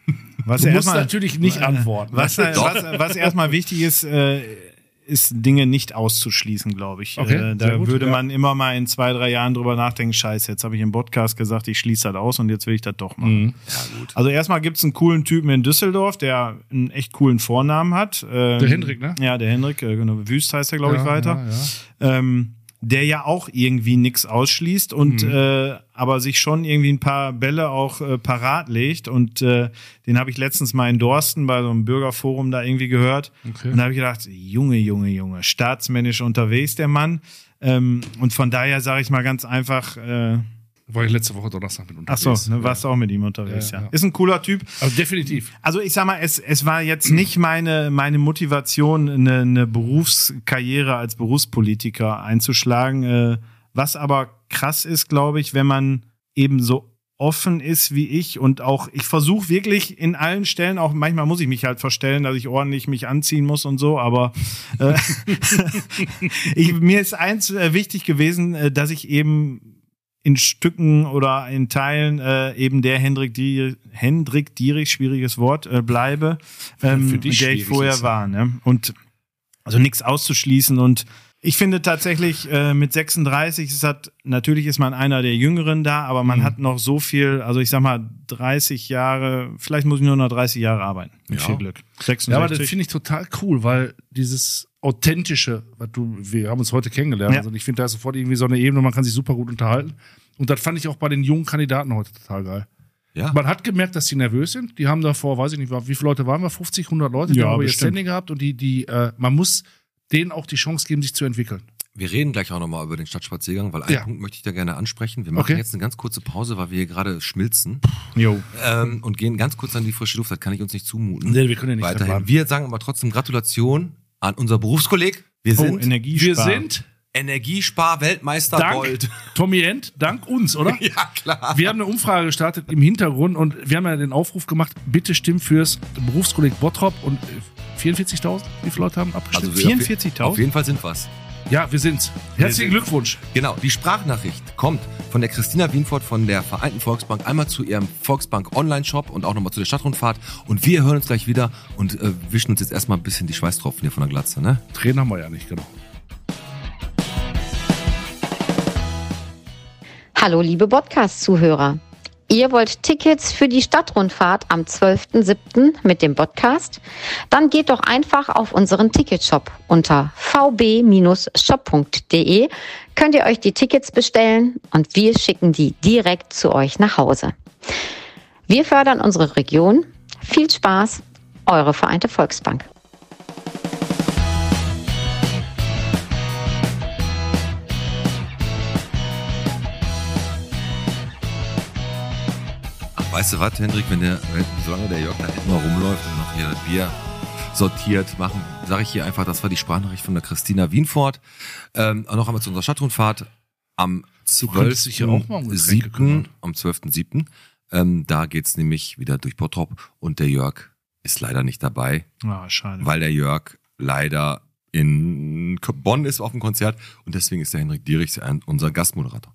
Was Du ja musst erstmal- natürlich nicht antworten. Was, was, was erstmal wichtig ist, äh, ist Dinge nicht auszuschließen, glaube ich. Okay, äh, sehr da gut, würde ja. man immer mal in zwei, drei Jahren drüber nachdenken, scheiße, jetzt habe ich im Podcast gesagt, ich schließe das aus und jetzt will ich das doch machen. Mhm. Ja, gut. Also erstmal gibt's einen coolen Typen in Düsseldorf, der einen echt coolen Vornamen hat. Ähm, Der Hendrik, ne? Ja, der Hendrik, äh, genau, Wüst heißt er, glaube ich, Ja, weiter. ja, ja. Ähm, der ja auch irgendwie nix ausschließt und Mhm. äh, aber sich schon irgendwie ein paar Bälle auch äh, parat legt und äh, den habe ich letztens mal in Dorsten bei so einem Bürgerforum da irgendwie gehört Okay. und da habe ich gedacht, Junge, Junge, Junge, staatsmännisch unterwegs der Mann ähm, und von daher sage ich mal ganz einfach, äh, War ich letzte Woche Donnerstag mit ach unterwegs. so, ne, warst du auch mit ihm unterwegs, Ja, ja, ja. Ist ein cooler Typ. Also definitiv. Also ich sag mal, es, es war jetzt nicht meine, meine Motivation, eine, eine Berufskarriere als Berufspolitiker einzuschlagen. Äh, was aber krass ist, glaube ich, wenn man eben so offen ist wie ich und auch, ich versuche wirklich in allen Stellen, auch manchmal muss ich mich halt verstellen, dass ich ordentlich mich anziehen muss und so, aber äh, ich, mir ist eins äh, wichtig gewesen, äh, dass ich eben in Stücken oder in Teilen äh, eben der Hendrik, die, Hendrik Dierich, schwieriges Wort, äh, bleibe, ähm, Für dich der ich schwierig vorher ist, war. Ne? Und also nichts auszuschließen. Und ich finde tatsächlich, äh, mit sechsunddreißig ist das, natürlich ist man einer der Jüngeren da, aber man Mhm. hat noch so viel, also ich sag mal, dreißig Jahre, vielleicht muss ich nur noch dreißig Jahre arbeiten. Mit Ja. viel Glück. Ja, aber das sechsundsechzig. finde ich total cool, weil dieses authentische, was du, wir haben uns heute kennengelernt, Ja. also ich finde, da ist sofort irgendwie so eine Ebene, man kann sich super gut unterhalten. Und das fand ich auch bei den jungen Kandidaten heute total geil. Ja. Man hat gemerkt, dass die nervös sind. Die haben davor, weiß ich nicht, wie viele Leute waren wir? fünfzig, hundert Leute, die Ja, haben aber ihr bestimmt. Standing gehabt und die, die, äh, man muss denen auch die Chance geben, sich zu entwickeln. Wir reden gleich auch nochmal über den Stadtspaziergang, weil einen Ja. Punkt möchte ich da gerne ansprechen. Wir machen Okay. jetzt eine ganz kurze Pause, weil wir hier gerade schmilzen Jo. ähm, und gehen ganz kurz an die frische Luft. Das kann ich uns nicht zumuten. Nee, wir können ja nicht Weiterhin. dran bleiben. Wir sagen aber trotzdem Gratulation an unser Berufskolleg. Wir Oh, sind Energiespar. Wir sind Energiespar-Weltmeister dank Gold. Tommy End, dank uns, oder? Ja, klar. Wir haben eine Umfrage gestartet im Hintergrund und wir haben ja den Aufruf gemacht, bitte stimmt fürs Berufskolleg Bottrop und äh, vierundvierzigtausend, wie viele Leute haben abgestimmt? Also wir- vierundvierzigtausend? Auf jeden Fall sind wir's. Ja, wir sind's. Herzlichen Glückwunsch. Genau, die Sprachnachricht kommt von der Christina Wienfort von der Vereinten Volksbank einmal zu ihrem Volksbank Online-Shop und auch nochmal zu der Stadtrundfahrt. Und wir hören uns gleich wieder und äh, wischen uns jetzt erstmal ein bisschen die Schweißtropfen hier von der Glatze, ne? Tränen haben wir ja nicht, genau. Hallo liebe Podcast-Zuhörer. Ihr wollt Tickets für die Stadtrundfahrt am zwölften siebten mit dem Podcast? Dann geht doch einfach auf unseren Ticketshop unter v b shop punkt d e. Könnt ihr euch die Tickets bestellen und wir schicken die direkt zu euch nach Hause. Wir fördern unsere Region. Viel Spaß, eure Vereinte Volksbank. Weißt du was, Hendrik, wenn der, wenn, solange der Jörg da immer rumläuft und noch hier das Bier sortiert, machen, sage ich hier einfach, das war die Sprachnachricht von der Christina Wienfort. Ähm, noch einmal zu unserer Stadtrundfahrt am zwölften siebten am zwölften siebten Ähm, da geht's nämlich wieder durch Bottrop und der Jörg ist leider nicht dabei. Ah, schade. Weil der Jörg leider in Bonn ist auf dem Konzert und deswegen ist der Hendrik Dierichs unser Gastmoderator.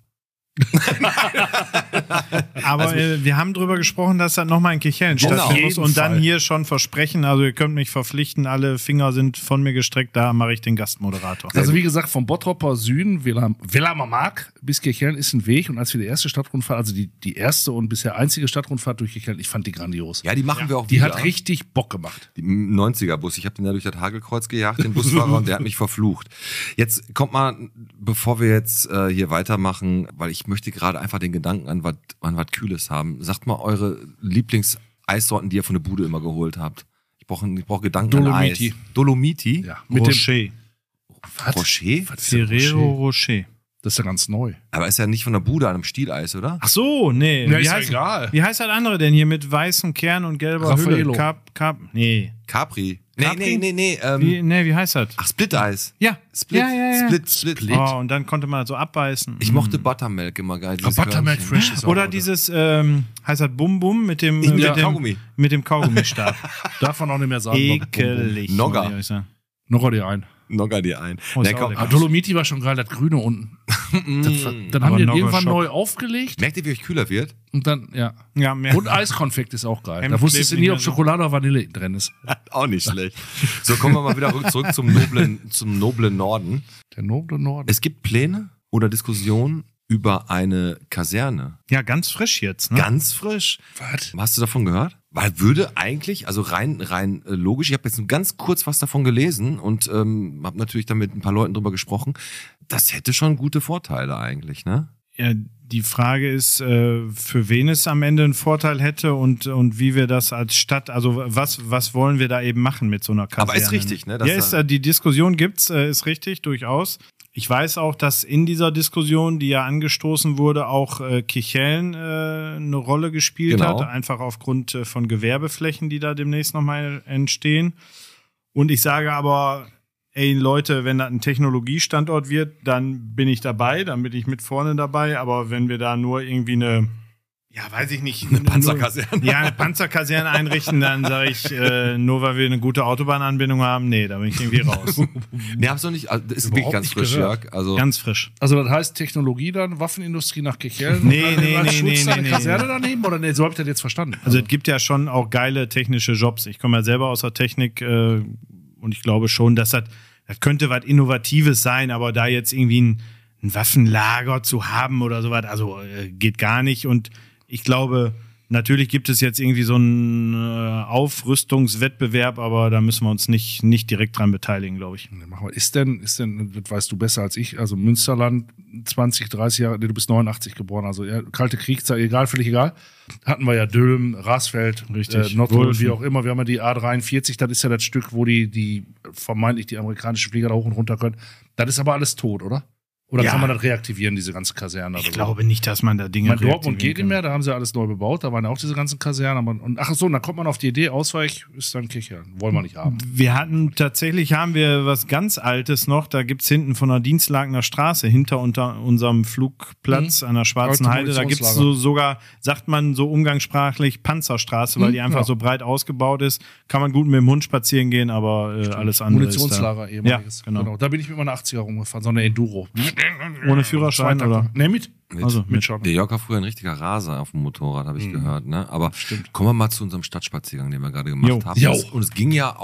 Aber also, äh, wir haben drüber gesprochen, dass das nochmal in Kichellen genau. stattfinden muss und Fall. dann hier schon versprechen, also ihr könnt mich verpflichten, alle Finger sind von mir gestreckt, da mache ich den Gastmoderator. Also wie gesagt, vom Bottroper Süden, Wilhelmer Mark bis Kirchhellen ist ein Weg. Und als wir die erste Stadtrundfahrt, also die, die erste und bisher einzige Stadtrundfahrt durch Kirchhellen, ich fand die grandios. Ja, die machen ja. wir auch Die wieder. hat richtig Bock gemacht. Die neunziger-Bus, ich habe den ja durch das Hagelkreuz gejagt, den Busfahrer, und der hat mich verflucht. Jetzt kommt mal, bevor wir jetzt äh, hier weitermachen, weil ich möchte gerade einfach den Gedanken an was an was Kühles haben. Sagt mal eure Lieblings-Eissorten, die ihr von der Bude immer geholt habt. Ich brauche ich brauch Gedanken Dolomiti. an Eis. Dolomiti? Ja, mit Rocher. dem was? Rocher? Was ist denn Ferrero Rocher. Das ist ja ganz neu. Aber ist ja nicht von der Bude an einem Stieleis, oder? Ach so, nee. Ja, wie, ist heißt, egal. wie heißt das andere denn hier mit weißem Kern und gelber Raffaello. Hülle? Cap, Cap, nee. Capri. Nee, Capri? nee, nee, nee. Ähm, Wie, nee, wie heißt das? ach, Split-Eis. Ja. Split, ja, ja, ja. Split, Split. Split. Oh, und dann konnte man das so abbeißen. Ich mochte Buttermilk immer geil. Aber dieses Buttermilk Körnchen. Fresh ist auch Oder gut. dieses, ähm, heißt das Bum Bum mit dem, Ich- mit ja, dem Kaugummi. mit dem Kaugummistab. Darf man auch nicht mehr sagen. Ekelig. Nogga. muss ich euch sagen. Noch dir ein. Nogger dir ein. Oh, Nee, ist auch komm, lecker. Ah, Dolomiti war schon geil, das Grüne unten. das, dann haben Aber die den Nogger irgendwann Schock. neu aufgelegt merkt ihr, wie euch kühler wird? und dann, ja. Ja, mehr. Und Eiskonfekt ist auch geil. Hemd Da wusstest du klebt nie, nicht ob mehr so. Schokolade oder Vanille drin ist. Auch nicht schlecht. So, kommen wir mal wieder zurück zum noblen, zum noblen Norden. Der noble Norden. Es gibt Pläne oder Diskussionen über eine Kaserne. Ja, ganz frisch jetzt, ne? Ganz frisch. Was? Hast du davon gehört? Weil würde eigentlich, also rein rein äh, logisch, ich habe jetzt nur ganz kurz was davon gelesen und ähm, habe natürlich dann mit ein paar Leuten drüber gesprochen. Das hätte schon gute Vorteile eigentlich, ne? Ja, die Frage ist, äh, für wen es am Ende einen Vorteil hätte und, und wie wir das als Stadt, also was, was wollen wir da eben machen mit so einer Kaserne? Aber ist richtig, ne? Dass Ja, ist, äh, die Diskussion gibt's, äh, ist richtig, durchaus. Ich weiß auch, dass in dieser Diskussion, die ja angestoßen wurde, auch äh, Kichellen äh, eine Rolle gespielt Genau. hat, einfach aufgrund äh, von Gewerbeflächen, die da demnächst nochmal entstehen. Und ich sage aber, ey Leute, wenn das ein Technologiestandort wird, dann bin ich dabei, dann bin ich mit vorne dabei. Aber wenn wir da nur irgendwie eine, ja, weiß ich nicht, Eine Panzerkaserne. Ja, eine Panzerkaserne einrichten, dann sage ich, äh, nur weil wir eine gute Autobahnanbindung haben, nee, da bin ich irgendwie raus. Nee, hab's noch nicht, also, das ist wirklich Überhaupt ganz nicht frisch, gehört. Jörg. Also, Ganz frisch. Also das heißt Technologie dann, Waffenindustrie nach Kirchhellen? Nee, und dann nee, als nee, Schutz nee, dann eine nee, Kaserne nee. daneben? Oder nee, so hab ich das jetzt verstanden. Also es gibt ja schon auch geile technische Jobs. Ich komme ja selber aus der Technik äh, und ich glaube schon, dass das, das könnte was Innovatives sein, aber da jetzt irgendwie ein, ein Waffenlager zu haben oder sowas, also äh, geht gar nicht. Und ich glaube, natürlich gibt es jetzt irgendwie so einen äh, Aufrüstungswettbewerb, aber da müssen wir uns nicht, nicht direkt dran beteiligen, glaube ich. Nee, mach mal. Ist denn, ist denn, das weißt du besser als ich, also Münsterland, zwanzig, dreißig Jahre, nee, du bist neunundachtzig geboren, also ja, kalte Kriegszeit, egal, völlig egal. Hatten wir ja Dülmen, Rasfeld, Richtig. äh, Nordrhein, Wulfen. wie auch immer. Wir haben ja die A dreiundvierzig, das ist ja das Stück, wo die, die vermeintlich die amerikanischen Flieger da hoch und runter können. Das ist aber alles tot, oder? Oder Ja. kann man das reaktivieren, diese ganze Kaserne? Ich oder so? glaube nicht, dass man da Dinge Mein Dortmund reaktivieren geht nicht kann. mehr, da haben sie alles neu bebaut, da waren ja auch diese ganzen Kasernen. Aber, und ach so, und dann kommt man auf die Idee, Ausweich ist dann Kirchhellen. Wollen wir nicht haben. Wir hatten, tatsächlich haben wir was ganz Altes noch, da gibt's hinten von der Dienstlagener Straße, hinter unter unserem Flugplatz an der Schwarzen Alte Heide, da gibt's Munitionslager. so sogar, sagt man so umgangssprachlich, Panzerstraße, weil Mhm, die einfach ja. so breit ausgebaut ist. Kann man gut mit dem Hund spazieren gehen, aber äh, alles andere Munitionslager ist da. ehemaliges. Ja, genau. Da bin ich mit meiner achtziger rumgefahren, so eine Enduro. Ohne Führerschein Zweitakter. oder? Nee, mit. mit, Also, Mit mit. schon. der Jörg war früher ein richtiger Raser auf dem Motorrad, habe ich gehört, ne? Aber kommen wir mal zu unserem Stadtspaziergang, den wir gerade gemacht Jo. haben. Jo. Und es ging ja auch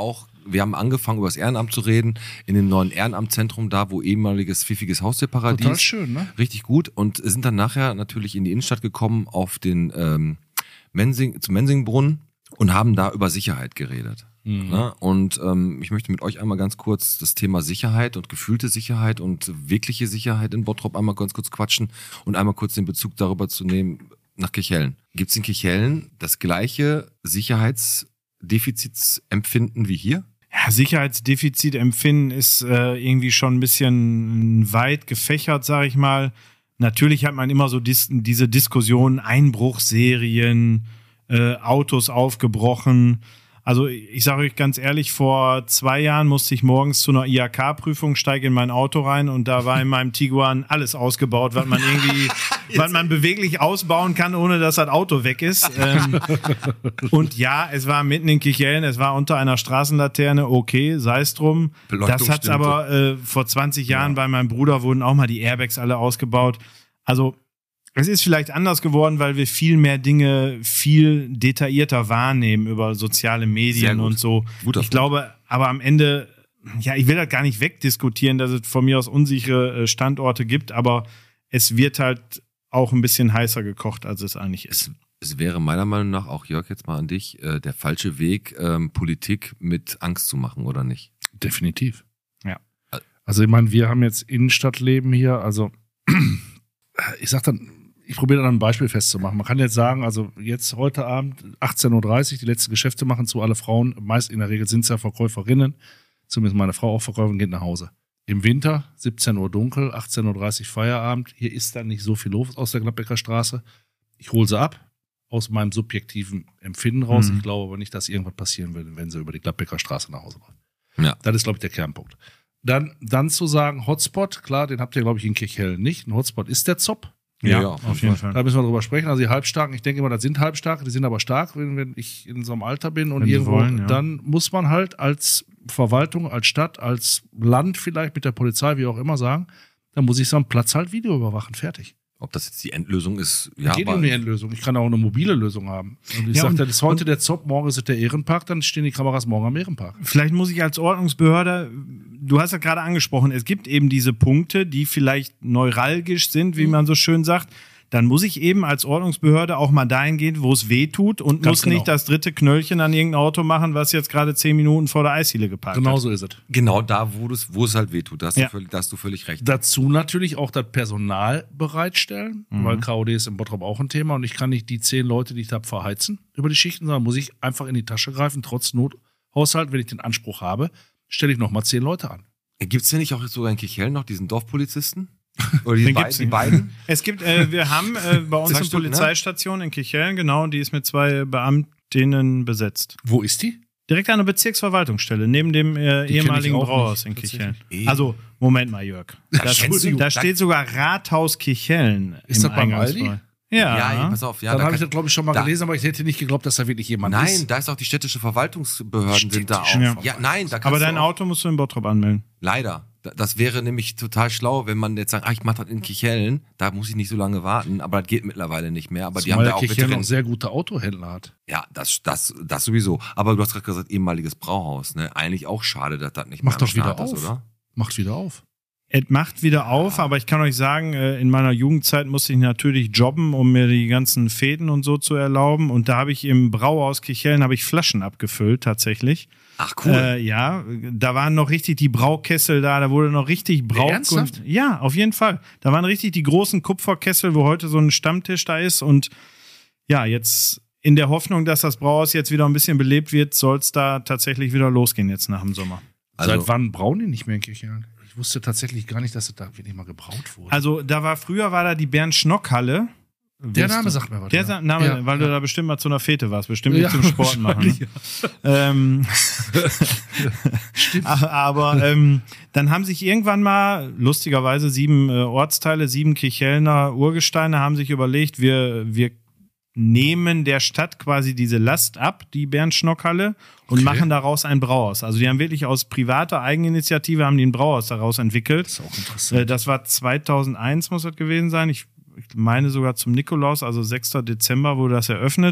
wir haben angefangen, über das Ehrenamt zu reden, in dem neuen Ehrenamtszentrum da, wo ehemaliges pfiffiges Haustierparadies. Total schön, ne? Richtig gut. Und sind dann nachher natürlich in die Innenstadt gekommen, auf den ähm, Mensing, zum Mensingbrunnen und haben da über Sicherheit geredet. Mhm. Ja, und ähm, ich möchte mit euch einmal ganz kurz das Thema Sicherheit und gefühlte Sicherheit und wirkliche Sicherheit in Bottrop einmal ganz kurz quatschen und einmal kurz den Bezug darüber zu nehmen nach Kirchhellen. Gibt es in Kirchhellen das gleiche Sicherheitsdefizitsempfinden wie hier? Ja, Sicherheitsdefizitempfinden ist äh, irgendwie schon ein bisschen weit gefächert, sag ich mal. Natürlich hat man immer so dis- diese Diskussionen, Einbruchserien, äh, Autos aufgebrochen. Also ich sage euch ganz ehrlich, vor zwei Jahren musste ich morgens zu einer I H K-Prüfung, steige in mein Auto rein und da war in meinem Tiguan alles ausgebaut, was man irgendwie, was man beweglich ausbauen kann, ohne dass das Auto weg ist. Ähm, und ja, es war mitten in Kirchhellen, es war unter einer Straßenlaterne, okay, sei es drum. Das hat's aber äh, vor zwanzig Jahren ja. bei meinem Bruder wurden auch mal die Airbags alle ausgebaut. Also es ist vielleicht anders geworden, weil wir viel mehr Dinge viel detaillierter wahrnehmen über soziale Medien und so. Guter ich glaube, aber am Ende, ja, ich will das gar nicht wegdiskutieren, dass es von mir aus unsichere Standorte gibt, aber es wird halt auch ein bisschen heißer gekocht, als es eigentlich ist. Es wäre meiner Meinung nach, auch Jörg, jetzt mal an dich, äh, der falsche Weg, ähm, Politik mit Angst zu machen, oder nicht? Definitiv. Ja. Also ich meine, wir haben jetzt Innenstadtleben hier, also ich sag dann, ich probiere dann ein Beispiel festzumachen. Man kann jetzt sagen, also jetzt heute Abend achtzehn Uhr dreißig, die letzten Geschäfte machen zu, alle Frauen, meist in der Regel sind es ja Verkäuferinnen, zumindest meine Frau auch Verkäuferin, geht nach Hause. Im Winter, siebzehn Uhr dunkel, achtzehn Uhr dreißig Feierabend, hier ist dann nicht so viel los aus der Gladbecker Straße. Ich hole sie ab, aus meinem subjektiven Empfinden raus. Mhm. Ich glaube aber nicht, dass irgendwas passieren würde, wenn sie über die Gladbecker Straße nach Hause fahren. Ja. Das ist, glaube ich, der Kernpunkt. Dann, dann zu sagen, Hotspot, klar, den habt ihr, glaube ich, in Kirchhellen nicht. Ein Hotspot ist der Zopp. Ja, Ja, auf jeden Fall. Da müssen wir drüber sprechen. Also die Halbstarken, ich denke immer, das sind Halbstarke, die sind aber stark, wenn, wenn ich in so einem Alter bin und Wenn sie irgendwo, wollen, ja. dann muss man halt als Verwaltung, als Stadt, als Land vielleicht mit der Polizei, wie auch immer sagen, dann muss ich so einen Platz halt Video überwachen, fertig. Ob das jetzt die Endlösung ist, ja. Geht aber um die Endlösung. Ich kann auch eine mobile Lösung haben. Und ich Ja, sage, und- das ist heute der Zopp, morgen ist es der Ehrenpark, dann stehen die Kameras morgen am Ehrenpark. Vielleicht muss ich als Ordnungsbehörde, du hast ja gerade angesprochen, es gibt eben diese Punkte, die vielleicht neuralgisch sind, wie man so schön sagt. Dann muss ich eben als Ordnungsbehörde auch mal dahin gehen, wo es weh tut und Ganz muss genau. nicht das dritte Knöllchen an irgendein Auto machen, was jetzt gerade zehn Minuten vor der Eisdiele geparkt Genau hat. so ist es. genau da, wo, du's, wo es halt wehtut, da hast, Ja. du völlig, da hast du völlig recht. Dazu natürlich auch das Personal bereitstellen, Mhm. weil K O D ist im Bottrop auch ein Thema und ich kann nicht die zehn Leute, die ich habe, verheizen über die Schichten, sondern muss ich einfach in die Tasche greifen, trotz Nothaushalt, wenn ich den Anspruch habe, stelle ich nochmal zehn Leute an. Gibt es denn nicht auch sogar in Kirchhellen noch diesen Dorfpolizisten? Oder die, Den bei, gibt's die nicht. beiden? Es gibt, äh, wir haben äh, bei uns Zwei eine Stück, ne? Polizeistation in Kirchhellen, genau, die ist mit zwei Beamtinnen besetzt. Wo ist die? Direkt an der Bezirksverwaltungsstelle, neben dem äh, Die kenn ehemaligen ich auch Brauhaus in nicht, Kirchhellen. tatsächlich. Also, Moment mal, Jörg. Da, kennst du- da steht sogar Rathaus Kirchhellen. Ist im das beim Eingangsbereich. Aldi? Ja. Ja, pass auf. Ja, Dann da habe ich kann- das, glaube ich, schon mal da- gelesen, aber ich hätte nicht geglaubt, dass da wirklich jemand Nein, ist. da ist auch die städtische Verwaltungsbehörden sind da auch. Städtische, Ja, ja. nein, da kannst Aber du dein auch, Auto musst du in Bottrop anmelden. leider. Da- Das wäre nämlich total schlau, wenn man jetzt sagt, ah, ich mache das in Kirchhellen, da muss ich nicht so lange warten, aber das geht mittlerweile nicht mehr. Aber die haben Zumal da auch Kirchhellen Veteran- auch sehr gute Autohändler hat. Ja, das, das, das sowieso. Aber du hast gerade gesagt, ehemaliges Brauhaus, ne? Eigentlich auch schade, dass das nicht Mach mehr am doch wieder Start ist, auf. oder? Macht wieder auf. Es macht wieder auf, aber ich kann euch sagen, äh, in meiner Jugendzeit musste ich natürlich jobben, um mir die ganzen Fäden und so zu erlauben. Und da habe ich im Brauhaus Kirchhellen habe ich Flaschen abgefüllt, tatsächlich. Ach, cool. Äh, ja, da waren noch richtig die Braukessel da, da wurde noch richtig Brau. Ernsthaft? Ja, auf jeden Fall. Da waren richtig die großen Kupferkessel, wo heute so ein Stammtisch da ist. Und ja, jetzt in der Hoffnung, dass das Brauhaus jetzt wieder ein bisschen belebt wird, soll es da tatsächlich wieder losgehen jetzt nach dem Sommer. Also- Seit wann brauen die nicht mehr in Kirchhellen? Ich wusste tatsächlich gar nicht, dass es da wirklich mal gebraut wurde. Also da war früher war da die Bernd-Schnock-Halle. der Weißt Name du? sagt mir was. Der ja. Sa- Name, Ja, weil ja. du da bestimmt mal zu einer Fete warst, bestimmt nicht Ja, zum Sport machen. Ne? Ähm, aber ähm, dann haben sich irgendwann mal, lustigerweise sieben äh, Ortsteile, sieben Kirchhellner Urgesteine haben sich überlegt, wir, wir nehmen der Stadt quasi diese Last ab, die Bernd-Schnock-Halle, und Okay. machen daraus ein Brauhaus. Also die haben wirklich aus privater Eigeninitiative haben die ein Brauhaus daraus entwickelt. Das ist auch interessant. Äh, Das war zweitausendeins, muss das gewesen sein. Ich, ich meine sogar zum Nikolaus, also sechster Dezember wurde das eröffnet.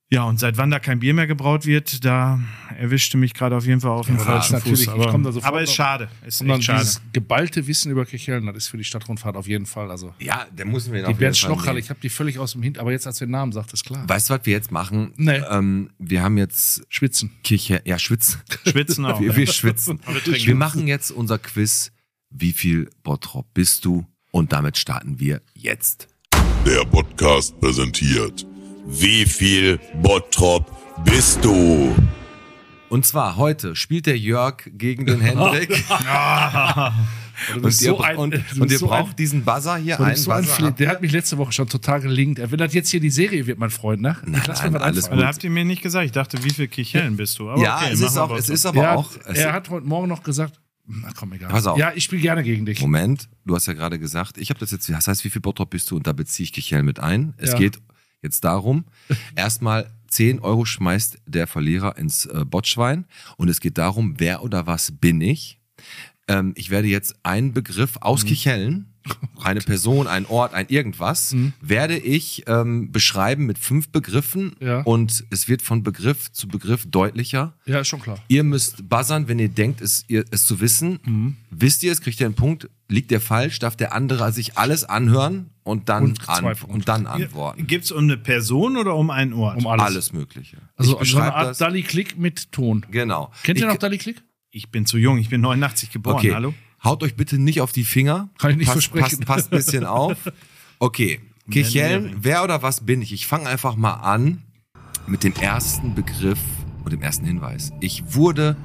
Ja, und seit wann da kein Bier mehr gebraut wird, da erwischte mich gerade auf jeden Fall auf den Ja, falschen natürlich, Fuß. ich Aber, komm da sofort aber ist noch- schade. Ist Und dann echt schade. dieses geballte Wissen über Kirchhellen, das ist für die Stadtrundfahrt auf jeden Fall. Also Ja, der müssen wir ihn die auf Bernd jeden Fall Schnocherl, nehmen. ich habe die völlig aus dem Hin, aber jetzt als du den Namen sagt, ist klar. Weißt du, was wir jetzt machen? Nee. Ähm, wir haben jetzt Schwitzen. Kirche, ja, schwitzen. Schwitzen auch. Wir, wir schwitzen. Aber wir trinken. Wir machen jetzt unser Quiz. Wie viel Bottrop bist du? Und damit starten wir jetzt. Der Podcast präsentiert. Wie viel Bottrop bist du? Und zwar heute spielt der Jörg gegen den Hendrik. Du und bist ihr, so ein- und, du und bist ihr so braucht ein- diesen Buzzer hier, Du einen bist so ein Buzzer. Flirt. Der hat mich letzte Woche schon total gelingt. Wenn das jetzt hier die Serie wird, mein Freund, ne? Nein, Lass nein, mir was alles einfallen. Also habt ihr mir nicht gesagt. Ich dachte, wie viel Kirchhellen bist du? Aber Ja, okay, es, ist machen wir auch, es Bottrop. ist aber Er auch. hat, Es, er hat heute Morgen noch gesagt, na komm, egal. Pass auf. Ja, ich spiele gerne gegen dich. Moment, du hast ja gerade gesagt, ich habe das jetzt, das heißt, wie viel Bottrop bist du? Und da beziehe ich Kirchhellen mit ein. Es Ja. geht jetzt darum, erstmal zehn Euro schmeißt der Verlierer ins äh, Botschwein. Und es geht darum, wer oder was bin ich? Ähm, ich werde jetzt einen Begriff aus Mhm. Kirchhellen, eine Person, ein Ort, ein irgendwas, Mhm. werde ich ähm, beschreiben mit fünf Begriffen. Ja. Und es wird von Begriff zu Begriff deutlicher. Ja, ist schon klar. Ihr müsst buzzern, wenn ihr denkt, es, ihr, es zu wissen. Mhm. Wisst ihr es, kriegt ihr einen Punkt. Liegt der falsch, darf der andere sich alles anhören und dann, Und zwei an, Punkte. und dann antworten. Gibt's um eine Person oder um einen Ort? Um alles. Alles Mögliche. Also ich so eine beschreibe Art das. Dalli-Klick mit Ton. Genau. Kennt ihr ich, noch Dalli-Klick? Ich bin zu jung. Ich bin neunundachtzig geboren. Okay. Hallo? Haut euch bitte nicht auf die Finger. Kann ich nicht passt, versprechen. Passt, passt ein bisschen auf. Okay. Kirchhellen, wer oder was bin ich? Ich fange einfach mal an mit dem ersten Begriff und dem ersten Hinweis. Ich wurde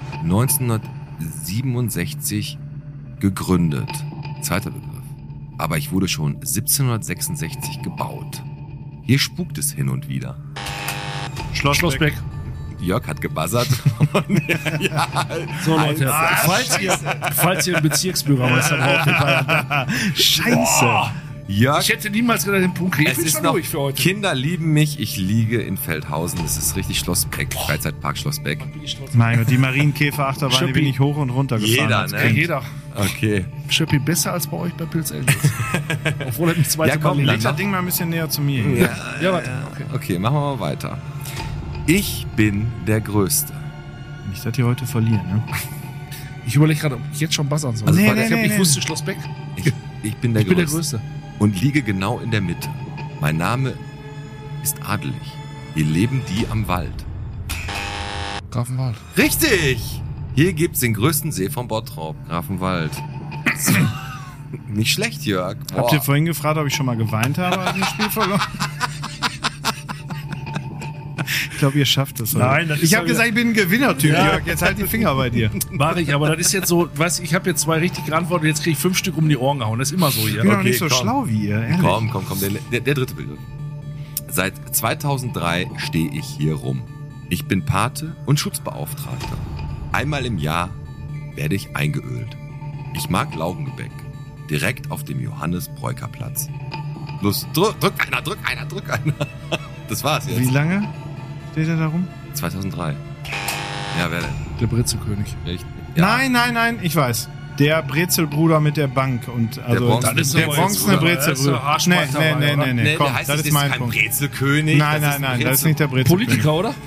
neunzehnhundertsiebenundsechzig gegründet. Zweiter Begriff. Aber ich wurde schon siebzehnhundertsechsundsechzig gebaut. Hier spukt es hin und wieder. Schlossbeck. Schlossbeck. Jörg hat gebuzzert. ja, So, Leute, Ah, falls, ihr, falls ihr einen Bezirksbürgermeister braucht in Bayern, Scheiße. Jörg, ich hätte niemals gedacht, den Punkt kriege. Ich es bin ist schon noch, ruhig für heute. Kinder lieben mich, ich liege in Feldhausen. Das ist richtig Schlossbeck, Freizeitpark Schlossbeck. Bin ich stolz. Mein Gott, die Marienkäfer-Achterbahn, die Schuppi. bin ich hoch und runter gefahren. Jeder, als ne? Ja, Kind. jeder. Okay. Schöppi besser als bei euch bei Pilz Angels. Obwohl er mich zweite Ja, komm, Mal Leg legt. das Ding mal ein bisschen näher zu mir. hin. Ja, Ja, warte. Okay. okay, machen wir mal weiter. Ich bin der Größte. Nicht, dass die heute verlieren, ne? Ich überlege gerade, ob ich jetzt schon buzzern soll. Also, Weil nee, ich, hab, nee, ich nee. wusste Schlossbeck. Ich, ich bin der Ich bin der Größte. Größte. Und liege genau in der Mitte. Mein Name ist adelig. Hier leben die am Wald. Grafenwald. Richtig! Hier gibt's den größten See von Bottrop, Grafenwald. Nicht schlecht, Jörg. Boah. Habt ihr vorhin gefragt, ob ich schon mal geweint habe, als ich ein Spiel verloren? Ich glaube, ihr schafft es. oder? Nein, das ist ich ja habe wieder- gesagt, ich bin ein Gewinnertyp, Ja. Jörg. Jetzt halt die Finger bei dir. Mach ich, aber das ist jetzt so, weißt, ich habe jetzt zwei richtig geantwortet und jetzt kriege ich fünf Stück um die Ohren gehauen. Das ist immer so hier. Ich bin doch Okay, nicht so komm. schlau wie ihr, ehrlich. Komm, komm, komm, der, der, der dritte Begriff. Seit zweitausenddrei stehe ich hier rum. Ich bin Pate und Schutzbeauftragter. Einmal im Jahr werde ich eingeölt. Ich mag Laugengebäck. Direkt auf dem Johannes-Breuker-Platz. Los, drück, drück einer, drück einer, drück einer. Das war's Wie jetzt. lange steht er da rum? zweitausenddrei. Ja, wer denn? Der Brezelkönig. Richtig. Ja. Nein, nein, nein, ich weiß. Der Brezelbruder mit der Bank und also bronzene- der, Das ist der aber bronzene jetzt- das ist Brezelbruder. doch Nee, Haarspalterei, nee, nee, oder? nee, nee. Nee, Komm, der heißt, das das ist mein kein Punkt. Brezelkönig. Nein, das nein, ein nein, das Brezel- ist nicht der Brezelkönig. Politiker, oder?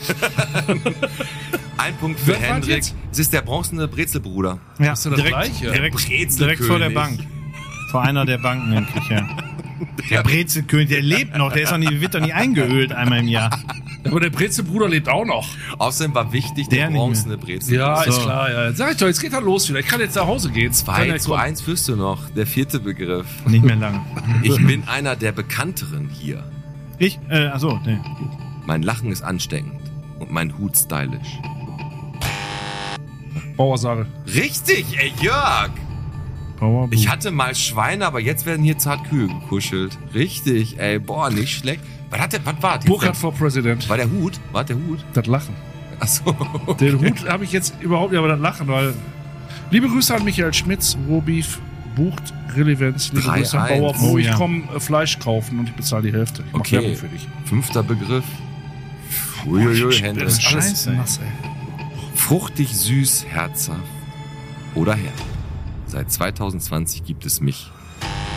Ein Punkt für Wer war Hendrik. jetzt? Es ist der bronzene Brezelbruder. Ja, ist ja das direkt, Gleiche. direkt, Brezelkönig. direkt vor der Bank. Vor einer der Banken in Kirchhellen. Der Brezelkönig, der lebt noch, der ist doch nie, wird doch nie eingeölt einmal im Jahr. Aber der Brezelbruder lebt auch noch. Außerdem war wichtig Der der nicht bronzene Brezel. Ja, So. ist klar. Ja. Sag ich doch, jetzt geht er los wieder. Ich kann jetzt nach Hause gehen. zwei Kann er zu kommen. eins führst du noch. Der vierte Begriff. Nicht mehr lange. Ich bin einer der bekannteren hier. Ich, äh, achso, nee. Mein Lachen ist ansteckend und mein Hut stylisch. Bauersagel. Richtig, ey Jörg! Power Ich hatte mal Schweine, aber jetzt werden hier zart Kühe gekuschelt. Richtig, ey, boah, nicht schlecht. Was hat der, was war das? Burkhard for President. War der Hut? War der Hut? Das Lachen. Achso. Den Hut habe ich jetzt überhaupt nicht, aber das Lachen, weil. Liebe Grüße an Michael Schmitz, Rohbeef, bucht Relevanz. Liebe drei Grüße an eins. Bauer, wo Oh, ich ja. komme äh, Fleisch kaufen und ich bezahle die Hälfte. Ich mach Okay. Werbung für dich. Fünfter Begriff. Uiuiui, Das Hendrik. ist alles Scheiße, ey. nass, ey. Fruchtig, süß, herzhaft oder herb. Seit zweitausendzwanzig gibt es mich.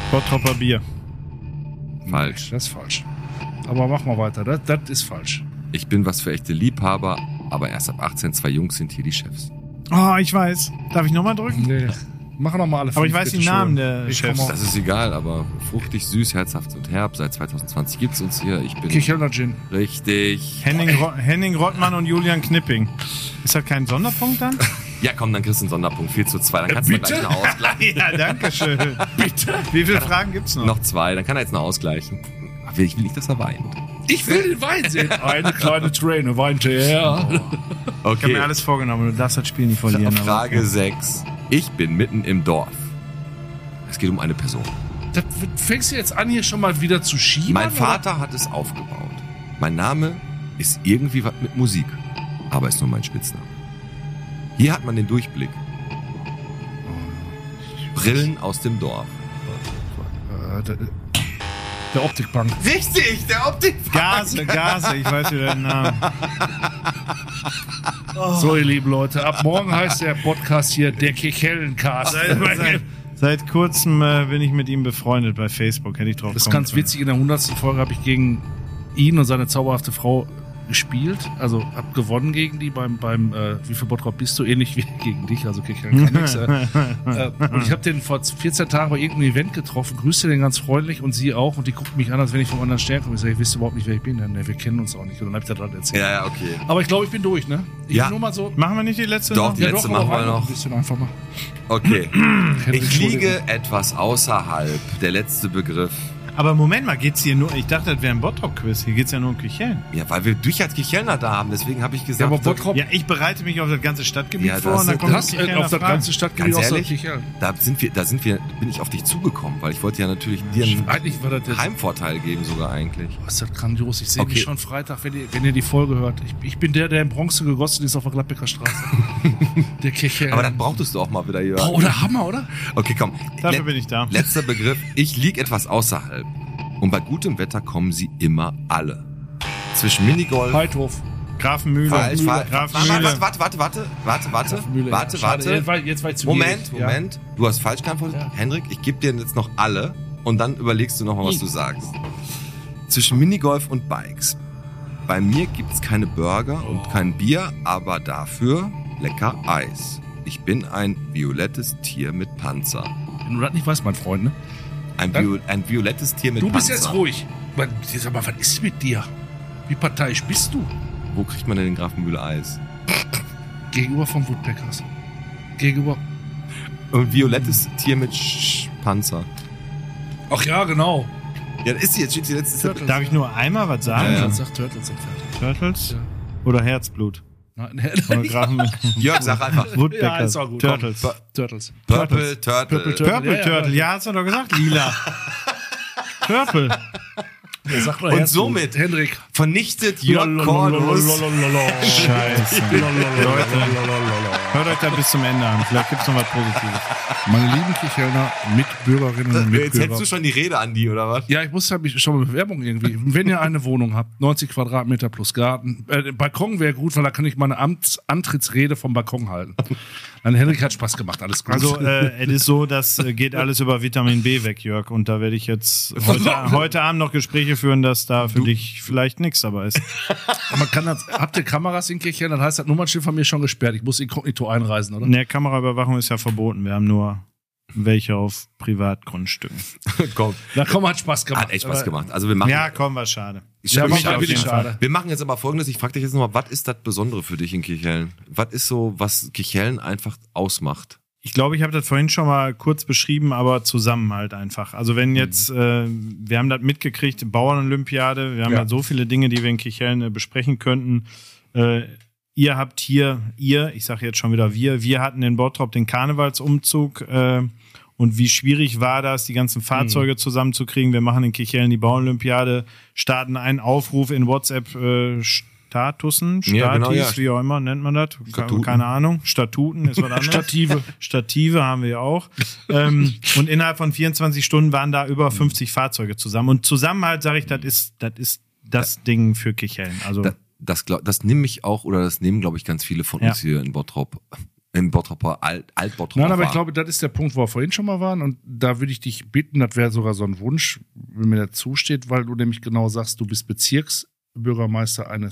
Bottropper Bier. Falsch. Das ist falsch. Aber mach mal weiter. Das, das ist falsch. Ich bin was für echte Liebhaber, aber erst ab achtzehn, zwei Jungs sind hier die Chefs. Oh, ich weiß. Darf ich nochmal drücken? Nee. Machen noch mal alle fünf. Aber ich weiß bitte den Namen schön. der Ich Chefs. komm auch. Das ist egal, aber fruchtig, süß, herzhaft und herb. Seit zwanzig zwanzig gibt's uns hier. Ich bin Kichelner Gin. richtig. Henning, Ro- Henning Rottmann und Julian Knipping. Ist das kein Sonderpunkt dann? Ja, komm, dann kriegst du einen Sonderpunkt. vier zu zwei. Dann kannst du bitte? gleich noch ausgleichen. Ja, danke schön. Bitte. Wie viele Fragen gibt's noch? Noch zwei. Dann kann er jetzt noch ausgleichen. Aber ich will nicht, dass er weint. Ich will den Wein sehen. Eine kleine Träne weinte er. Ich habe Okay. mir alles vorgenommen, du darfst das Spiel nicht verlieren. aber Frage okay. sechs. Ich bin mitten im Dorf. Es geht um eine Person. Das fängst du jetzt an, hier schon mal wieder zu schieben? Mein Vater hat es aufgebaut. Mein Name ist irgendwie was mit Musik, aber ist nur mein Spitzname. Hier hat man den Durchblick. Brillen aus dem Dorf. Äh, der, der Optikbank. Richtig, der Optik. Gase, Gase, ich weiß wieder den Namen. So, ihr lieben Leute, ab morgen heißt der Podcast hier der Kichellencast. Seit, seit kurzem äh, bin ich mit ihm befreundet bei Facebook, hätte ich drauf Das ist kommen ganz können. witzig, in der hundertsten Folge habe ich gegen ihn und seine zauberhafte Frau gespielt, also hab gewonnen gegen die beim, beim äh, wie viel Bottrop bist du, ähnlich wie gegen dich, also Kicheln kann nix. Äh, äh, und ich habe den vor vierzehn Tagen bei irgendeinem Event getroffen, grüßte den ganz freundlich und sie auch und die guckt mich an, als wenn ich vom anderen Stern komme. Ich sage, ich wisst überhaupt nicht, wer ich bin, ne, wir kennen uns auch nicht. Und dann hab ich das dann erzählt. Ja, ja, okay. Aber ich glaube, ich bin durch, ne? Ich Ja. bin nur mal so. Machen wir nicht die letzte Doch, noch? die letzte aber machen wir rein noch. Ein bisschen einfach mal. Okay. Henrik, Ich liege Entschuldigung. etwas außerhalb. Der letzte Begriff. Aber Moment mal, geht's hier nur, ich dachte, das wäre ein Bottrop-Quiz. Hier geht's ja nur um Kicheln. Ja, weil wir durch als Kichelner da haben. Deswegen habe ich Ja, gesagt, aber Bottrop, Ja, ich bereite mich auf das ganze Stadtgebiet Ja, vor das und dann ist- kommt das das äh, Kichelner auf der Fragen. ganzen Stadtgebiet Ganz außer ehrlich? Kicheln. da sind wir, da sind wir, bin ich auf dich zugekommen, weil ich wollte ja natürlich dir einen Eigentlich war das jetzt Heimvorteil geben sogar eigentlich. Was ist das grandios. Ich sehe Okay. mich schon Freitag, wenn ihr, wenn ihr die Folge hört. Ich, ich bin der, der in Bronze gegossen ist auf der Gladbecker Straße. Der Kirche. Aber dann brauchtest du auch mal wieder, Jörg. oh, oder Hammer, oder? Okay, komm. Dafür Let- bin ich da. Letzter Begriff. Ich lieg etwas außerhalb. Und bei gutem Wetter kommen sie immer alle. Zwischen Minigolf. Heidhof. Grafenmühle. Falsch, falsch. Grafenmühle. Warte, warte, warte, warte, warte, warte, Mühle. warte, Schade, warte. Jetzt war, jetzt war ich zu Moment, gierig. Moment. Du hast falsch geantwortet. Ja. Henrik, ich gebe dir jetzt noch alle und dann überlegst du noch mal, was du sagst. Zwischen Minigolf und Bikes. Bei mir gibt's keine Burger und kein Bier, aber dafür lecker Eis. Ich bin ein violettes Tier mit Panzer. Ja. Wenn du das nicht weißt, mein Freund, ne? Ein, Vio ein violettes Tier mit Du bist Panzer. jetzt ruhig. Man, sag mal, was ist mit dir? Wie parteiisch bist du? Wo kriegt man denn den Grafenmühle Eis? Gegenüber vom Woodpeckers. Gegenüber. Ein violettes Tier mit Sch Panzer. Ach ja, genau. Ja, das ist jetzt, jetzt, jetzt, jetzt Darf ich nur einmal was sagen? Ja, ja. Dann sagt Turtles sind fertig. Turtles? Ja. Oder Herzblut? Nein, Oder Grafenmühle? Jörg, sag einfach. Woodpecker. Ja, ist auch gut. Turtles. Komm. Turtles. Purple Turtle. Purple Turtle. Purple Ja, ja, Turtle. Ja, hast du doch gesagt. Lila. Purple. Ja, sag mal Und Herzblut. somit Hendrik. vernichtet Jörg Cordus. Scheiße. Leute, hört euch da bis zum Ende an. Vielleicht gibt's noch was Positives. Meine lieben Kichelner, Mitbürgerinnen und Jetzt Mitbürger. hättest du schon die Rede an die, oder was? Ja, ich muss halt mich schon mal Bewerbung irgendwie. Wenn ihr eine Wohnung habt, neunzig Quadratmeter plus Garten, äh, Balkon wäre gut, weil da kann ich meine Amts Antrittsrede vom Balkon halten. Dann Henrik hat Spaß gemacht, alles gut. Also, äh, es ist so, das äh, geht alles über Vitamin B weg, Jörg. Und da werde ich jetzt heute, heute Abend noch Gespräche führen, dass da für dich vielleicht nichts dabei ist. man kann das, habt ihr Kameras in Kirchen, dann heißt das Nummernschild von mir schon gesperrt. Ich muss inkognito einreisen, oder? Ne, Kameraüberwachung ist ja verboten. Wir haben nur welche auf Privatgrundstücken. Komm. Na komm, hat Spaß gemacht. Hat echt Spaß Aber- gemacht. Also wir machen, Ja, komm, war schade. ich Ja, für mich war auf wirklich jeden schade. Fall. Wir machen jetzt aber Folgendes. Ich frage dich jetzt nochmal, was ist das Besondere für dich in Kirchhellen? Was ist so, was Kirchhellen einfach ausmacht? Ich glaube, ich habe das vorhin schon mal kurz beschrieben, aber Zusammenhalt einfach. Also wenn jetzt, äh, wir haben das mitgekriegt, Bauernolympiade, wir haben Ja. ja so viele Dinge, die wir in Kirchhellen äh, besprechen könnten. Äh, ihr habt hier, ihr, ich sage jetzt schon wieder wir, wir hatten in Bottrop den Karnevalsumzug äh, und wie schwierig war das, die ganzen Fahrzeuge zusammenzukriegen. Wir machen in Kirchhellen die Bauernolympiade, starten einen Aufruf in WhatsApp, äh, Statusen, Statis, Ja, genau, ja. wie auch immer nennt man das. Statuten. Keine Ahnung. Statuten ist was anderes. Stative. Stative haben wir ja auch. ähm, und innerhalb von vierundzwanzig Stunden waren da über fünfzig Fahrzeuge zusammen. Und Zusammenhalt, sage ich, das ist das ist das Ding für Kirchhellen. Also Das, das, glaub, das nehme ich auch, oder das nehmen, glaube ich, ganz viele von Ja. uns hier in Bottrop. In Bottroper, Alt, Alt-Bottrop. Nein, aber ich glaube, das ist der Punkt, wo wir vorhin schon mal waren. Und da würde ich dich bitten, das wäre sogar so ein Wunsch, wenn mir dazu steht, weil du nämlich genau sagst, du bist Bezirksbürgermeister eines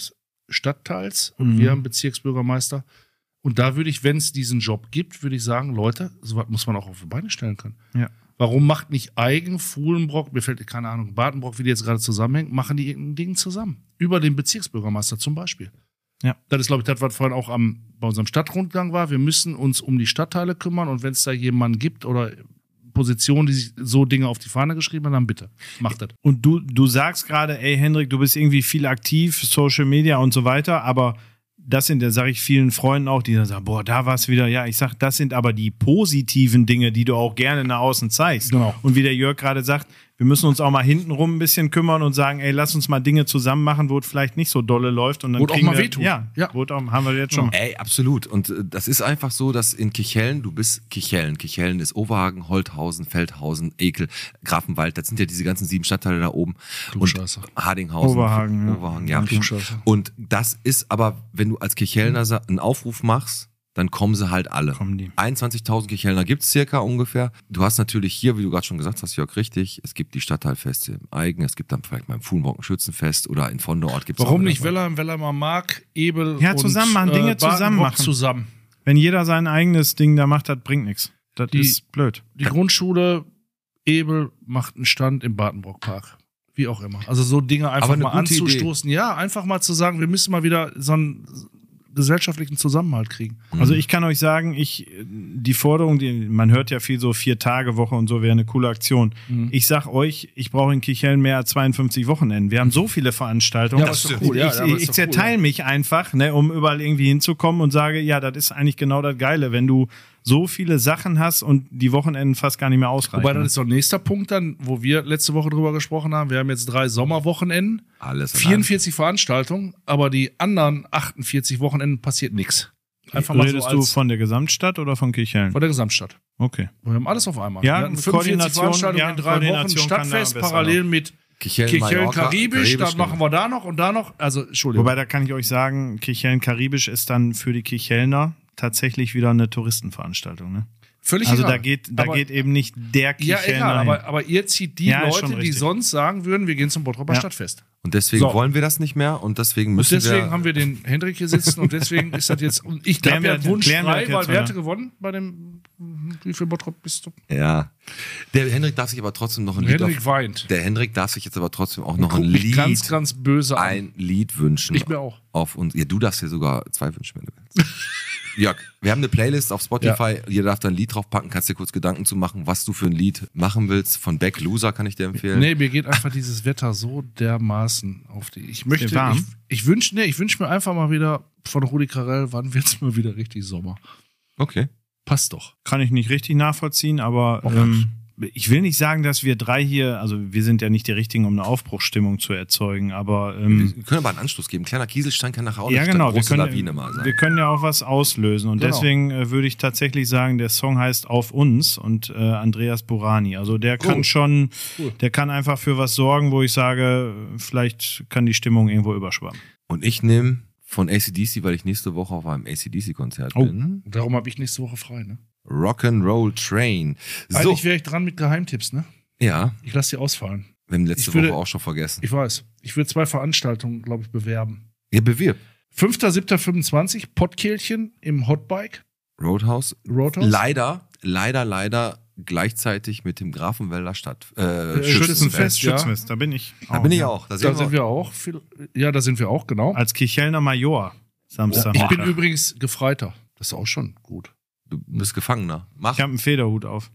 Stadtteils und Mhm. wir haben Bezirksbürgermeister. Und da würde ich, wenn es diesen Job gibt, würde ich sagen, Leute, sowas muss man auch auf die Beine stellen können. Ja. Warum macht nicht Eigen, Fuhlenbrock, mir fällt keine Ahnung, Badenbrock, wie die jetzt gerade zusammenhängen, machen die irgendein Ding zusammen? Über den Bezirksbürgermeister zum Beispiel. Ja. Das ist, glaube ich, das, was vorhin auch am, bei unserem Stadtrundgang war. Wir müssen uns um die Stadtteile kümmern und wenn es da jemanden gibt oder Positionen, die sich so Dinge auf die Fahne geschrieben haben, dann bitte, macht das. Und du, du sagst gerade, ey Hendrik, du bist irgendwie viel aktiv, Social Media und so weiter, aber das sind, da sage ich vielen Freunden auch, die dann sagen, boah, da war es wieder. Ja, ich sag, das sind aber die positiven Dinge, die du auch gerne nach außen zeigst. Genau. Und wie der Jörg gerade sagt, wir müssen uns auch mal hintenrum ein bisschen kümmern und sagen, ey, lass uns mal Dinge zusammen machen, wo es vielleicht nicht so dolle läuft. Und dann Wo es auch kriegen mal wir, wehtut. Ja, Ja. wo es auch, haben wir jetzt schon. Ey, absolut. Und äh, das ist einfach so, dass in Kichellen, du bist Kichellen. Kichellen ist Oberhagen, Holthausen, Feldhausen, Ekel, Grafenwald. Das sind ja diese ganzen sieben Stadtteile da oben. Klugscheißer. Und Hardinghausen. Oberhagen, ja. Oberhagen, ja. Klugscheißer. Und das ist aber, wenn du als Kichellner sa- einen Aufruf machst, dann kommen sie halt alle. Kommen die. einundzwanzigtausend Kichellner gibt's circa ungefähr. Du hast natürlich hier, wie du gerade schon gesagt hast, Jörg, richtig, es gibt die Stadtteilfeste im Eigen, es gibt dann vielleicht mal im Fuhlenbrock ein Schützenfest oder in Vonderort gibt's Warum auch nicht wieder- Wellheim, Wellheimer Mark, Ebel Ja, und zusammen machen, Dinge zusammen Badenbrock machen. zusammen. Wenn jeder sein eigenes Ding da macht, das bringt nichts. Das Die- ist blöd. Die Grundschule Ebel macht einen Stand im Badenbrockpark. Wie auch immer. Also so Dinge einfach Aber eine mal gute anzustoßen. Ja, einfach mal zu sagen, wir müssen mal wieder so einen gesellschaftlichen Zusammenhalt kriegen. Also ich kann euch sagen, ich die Forderung, die man hört ja viel so vier Tage Woche und so wäre eine coole Aktion. Mhm. Ich sag euch, ich brauche in Kichellen mehr als zweiundfünfzig Wochenenden. Wir haben so viele Veranstaltungen. Ja, aber ist doch cool. Ich, Ja, ich, aber ist ich doch zerteile cool, mich einfach, ne, um überall irgendwie hinzukommen und sage, ja, das ist eigentlich genau das Geile, wenn du so viele Sachen hast und die Wochenenden fast gar nicht mehr ausreichen. Wobei, das ist doch nächster Punkt dann, wo wir letzte Woche drüber gesprochen haben. Wir haben jetzt drei Sommerwochenenden, Alles in vierundvierzig Veranstaltungen, aber die anderen achtundvierzig Wochenenden passiert nichts. Einfach mal so Redest du als von der Gesamtstadt oder von Kichellen? von der Gesamtstadt. Okay. Wir haben alles auf einmal. Ja, wir hatten Koordination, Veranstaltungen ja, in drei Wochen, Koordination kann da Stadtfest besser parallel noch. mit Kichellen, Kichellen Mallorca, Karibisch, dann Karibisch, machen wir da noch und da noch. Also, Entschuldigung. Wobei, da kann ich euch sagen, Kichellen Karibisch ist dann für die Kichelner tatsächlich wieder eine Touristenveranstaltung. Ne? Völlig Also egal. da geht, da aber, geht eben nicht der ja, Kichelner egal, hin. aber, aber ihr zieht die Ja, ist schon Leute, die richtig. sonst sagen würden, wir gehen zum Bottroper Ja. Stadtfest. Und deswegen So. wollen wir das nicht mehr und deswegen Und müssen deswegen wir... haben wir den Hendrik hier sitzen und deswegen ist das jetzt, und ich Klären glaube ja wir- einen Wunsch klären wir frei, das weil jetzt, wer oder? hatte gewonnen bei dem, wie viel Bottrop bist du? Ja. Der Hendrik darf sich aber trotzdem noch ein Lied Hendrik auf, weint. Der Hendrik darf sich jetzt aber trotzdem auch noch Guck ein mich Lied, ganz, ganz böse an. ein Lied wünschen. Ich mir auch. Auf uns. Ja, du darfst dir sogar zwei wünschen, wenn du willst. Jörg, wir haben eine Playlist auf Spotify. Jeder darf da ein Lied draufpacken. Kannst dir kurz Gedanken zu machen, was du für ein Lied machen willst. Von Beck Loser kann ich dir empfehlen. Nee, mir geht einfach dieses Wetter so dermaßen auf die. Ich möchte, Ist dir warm? ich, ich wünsche nee, ich wünsch mir einfach mal wieder von Rudi Carell, wann wird's mal wieder richtig Sommer? Okay. Passt doch. Kann ich nicht richtig nachvollziehen, aber Oh, ähm, ich will nicht sagen, dass wir drei hier, also wir sind ja nicht die Richtigen, um eine Aufbruchsstimmung zu erzeugen, aber ähm, Wir können aber einen Anstoß geben. Kleiner Kieselstein kann nachher auch ja eine genau, wir große können, Lawine mal sein. wir können ja auch was auslösen und Genau. deswegen äh, würde ich tatsächlich sagen, der Song heißt Auf uns und äh, Andreas Burani, also der kann Cool. schon, Cool. der kann einfach für was sorgen, wo ich sage, vielleicht kann die Stimmung irgendwo überschwappen. Und ich nehme von A C D C, weil ich nächste Woche auf einem A C D C-Konzert Oh. bin. Darum habe ich nächste Woche frei, ne? Rock'n'Roll Train. So, Eigentlich wäre ich dran mit Geheimtipps, ne? ja, Ich lasse die ausfallen. wir haben letzte Ich würde- Woche auch schon vergessen. Ich weiß. Ich würde zwei Veranstaltungen, glaube ich, bewerben. Ihr bewirb. fünfter siebter fünfundzwanzig, Pottkehlchen im Hotbike, Roadhouse. Roadhouse. Leider, leider, leider gleichzeitig mit dem Grafenwälder Stadt. Äh, Äh, Schützenfest. Schützenfest, ja. Schützenfest, da bin ich. Da auch, bin ich ja. auch. Da Da sind sind wir. wir auch. Viel, ja, da sind wir auch, genau. Als Kichelner Major Samstag. Ich bin übrigens Gefreiter. Das ist auch schon gut. Du bist Gefangener. Mach. Ich habe einen Federhut auf.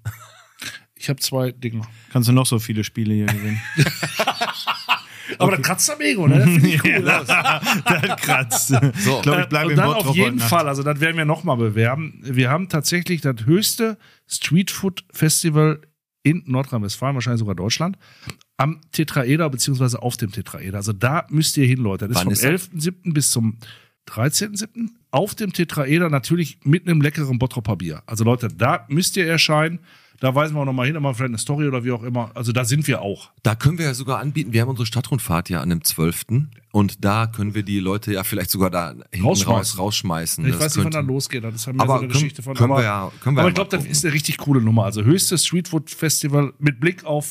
Ich habe zwei Dinge. Kannst du noch so viele Spiele hier gewinnen? Aber das kratzt am Ego, ne? Das finde ich cool. aus. Das kratzt. So. Ich glaube, ich bleibe Und im dann Bottrop auf jeden heute Nacht. Fall, also das werden wir nochmal bewerben. Wir haben tatsächlich das höchste Streetfood-Festival in Nordrhein-Westfalen, wahrscheinlich sogar Deutschland, am Tetraeder beziehungsweise auf dem Tetraeder. Also da müsst ihr hin, Leute. Das Wann ist ist vom das? elften siebten bis zum dreizehnten siebten auf dem Tetraeder, natürlich mit einem leckeren Bottroper Bier. Also Leute, da müsst ihr erscheinen. Da weisen wir auch nochmal hin, mal vielleicht eine Story oder wie auch immer. Also da sind wir auch. Da können wir ja sogar anbieten, wir haben unsere Stadtrundfahrt ja an dem zwölften Und da können wir die Leute ja vielleicht sogar da hinten Rausschmeißen. raus rausschmeißen. Ich Das weiß nicht, wann könnte- das losgeht. Das ist ja mehr Aber so eine können- Geschichte von. können wir aber ja- können wir aber ja ich glaube, mal das gucken. ist eine richtig coole Nummer. Also höchstes Streetfood-Festival mit Blick auf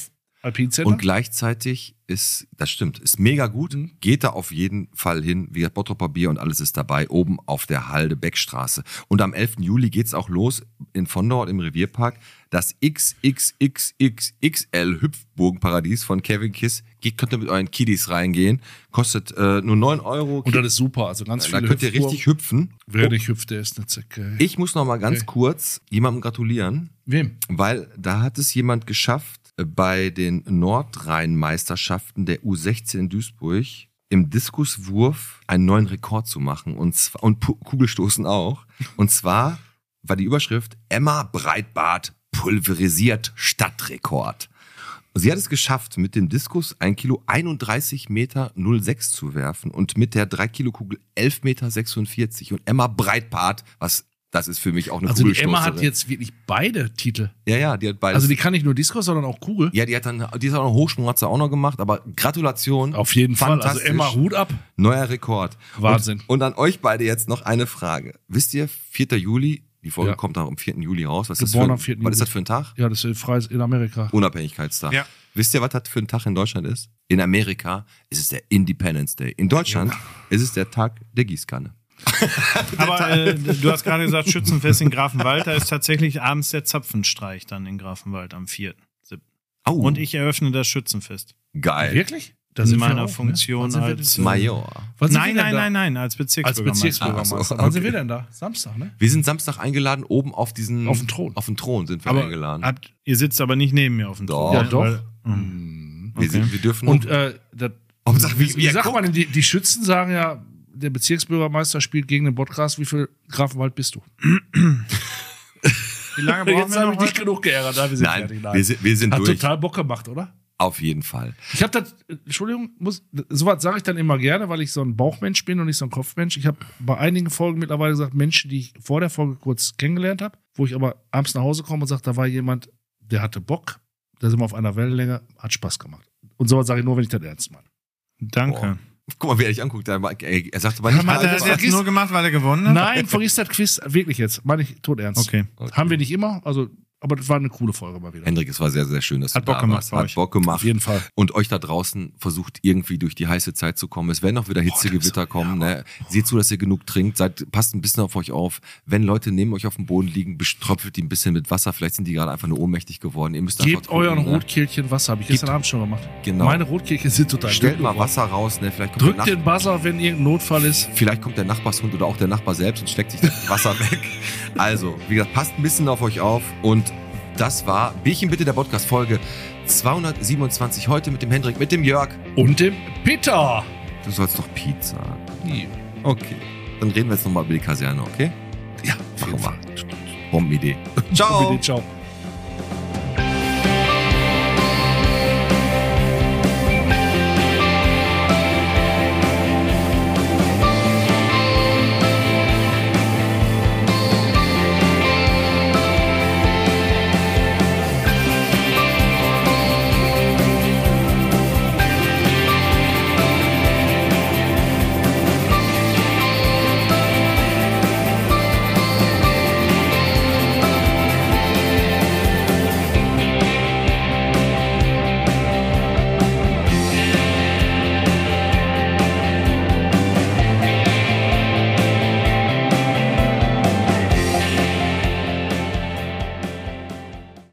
Alpincenter. Und gleichzeitig ist, das stimmt, ist mega gut. Mhm. Geht da auf jeden Fall hin. Wie gesagt, Bottroper Bier und alles ist dabei. Oben auf der Halde Beckstraße. Und am elften Juli geht's auch los in Vondort im Revierpark. Das X X X X X L Hüpfburgenparadies von Kevin Kiss. Geht, könnt ihr mit euren Kiddies reingehen. Kostet äh, nur neun Euro. Und das ist super. Also ganz Da viele könnt ihr Hüpfburgen. richtig hüpfen. Wer nicht hüpft, der ist eine Zecke. Ich muss noch mal ganz Okay. kurz jemandem gratulieren. Wem? Weil da hat es jemand geschafft, bei den Nordrhein-Meisterschaften der U sechzehn in Duisburg im Diskuswurf einen neuen Rekord zu machen und, zwar, und Pu- Kugelstoßen auch. Und zwar war die Überschrift Emma Breitbart pulverisiert Stadtrekord. Sie hat es geschafft, mit dem Diskus ein Kilo einunddreißig Meter null sechs zu werfen und mit der drei Kilo Kugel elf Meter sechsundvierzig. Und Emma Breitbart, was das ist für mich auch eine Also die Kugelstoßerin. Emma hat jetzt wirklich beide Titel. Ja, ja, die hat beides. Also die kann nicht nur Diskus, sondern auch Kugel. ja, die hat dann, die ist auch noch Hochsprung, hat sie auch noch gemacht, aber Gratulation. Auf jeden Fall. Also Fantastisch. Emma, Hut ab. Neuer Rekord. Wahnsinn. Und, und an euch beide jetzt noch eine Frage. Wisst ihr, vierter Juli, die Folge Ja. kommt auch am vierten Juli raus. Was, ist das, Geboren für, am vierten was ist Juli. das für ein Tag? Ja, das ist frei in Amerika. Unabhängigkeitstag. Ja. Wisst ihr, was das für ein Tag in Deutschland ist? In Amerika ist es der Independence Day. In Deutschland ist es der Tag der Gießkanne. Aber äh, du hast gerade gesagt, Schützenfest in Grafenwald, da ist tatsächlich abends der Zapfenstreich dann in Grafenwald am vierten siebten Oh, Und ich eröffne das Schützenfest. geil. Wirklich? Da In sind wir meiner auch, ne? Funktion Wann sind wir als denn- Major. Wann sind Nein, wir denn nein, da? nein, nein, als Als Bezirksbürgermeister. Bezirksbürgermeister. Ach so, Wann sind okay. wir denn da? Samstag, ne? Wir sind Samstag eingeladen, oben auf diesen... Auf dem Thron. Auf dem Thron sind wir Aber eingeladen. habt, ihr sitzt aber nicht neben mir auf dem Doch. Thron. Ja, doch. Weil, Mhm. wir, sind, wir dürfen Und noch- äh, das, Hauptsache, wie, wie, wie wie er sagt guckt. man denn, die, die Schützen sagen ja, der Bezirksbürgermeister spielt gegen den Podcast. Wie viel Grafenwald bist du? wie lange brauchen Jetzt wir habe noch ich dich heute? genug geärgert. Nein, wir sind Nein, fertig. wir sind, wir sind Hat durch. total Bock gemacht, oder? Auf jeden Fall. Ich habe das, Entschuldigung, muss, sowas sage ich dann immer gerne, weil ich so ein Bauchmensch bin und nicht so ein Kopfmensch. Ich habe bei einigen Folgen mittlerweile gesagt, Menschen, die ich vor der Folge kurz kennengelernt habe, wo ich aber abends nach Hause komme und sage, da war jemand, der hatte Bock, da sind wir auf einer Wellenlänge, hat Spaß gemacht. Und sowas sage ich nur, wenn ich das ernst meine. Danke. Boah. Guck mal, wie er dich anguckt. Er, er sagte aber Hat nicht, er das mal, jetzt nur gemacht, weil er gewonnen hat? Nein, vergiss das Quiz wirklich jetzt, meine ich tot ernst. Okay. Haben wir nicht immer, also, aber das war eine coole Folge mal wieder. Hendrik, es war sehr, sehr schön, dass Hat du Bock da gemacht warst. bei Hat euch. Bock gemacht. Auf jeden Fall. Und euch da draußen versucht irgendwie durch die heiße Zeit zu kommen. Es werden auch wieder Hitzegewitter kommen. Ne? Seht zu, dass ihr genug trinkt. Seid, passt ein bisschen auf euch auf. Wenn Leute neben euch auf dem Boden liegen, beströpfelt die ein bisschen mit Wasser. Vielleicht sind die gerade einfach nur ohnmächtig geworden. Ihr müsst Gebt einfach gucken, euren ne? Rotkehlchen Wasser, habe ich gestern Abend schon gemacht. Genau. Meine Rotkehlchen sind total Stellt dünn mal geworden. Wasser raus. Ne? Vielleicht kommt Drückt der den Buzzer, wenn irgendein Notfall ist. Vielleicht kommt der Nachbarshund oder auch der Nachbar selbst und steckt sich das Wasser weg. Also, wie gesagt, passt ein bisschen auf euch auf. Und das war Bierchen bitte, der Podcast-Folge zweihundertsiebenundzwanzig. Heute mit dem Hendrik, mit dem Jörg. Und dem Peter. Du sollst doch Pete sagen. Nee. Okay. Dann reden wir jetzt nochmal über die Kaserne, okay? Ja, Machen wir. Bombenidee. Ciao. Ciao.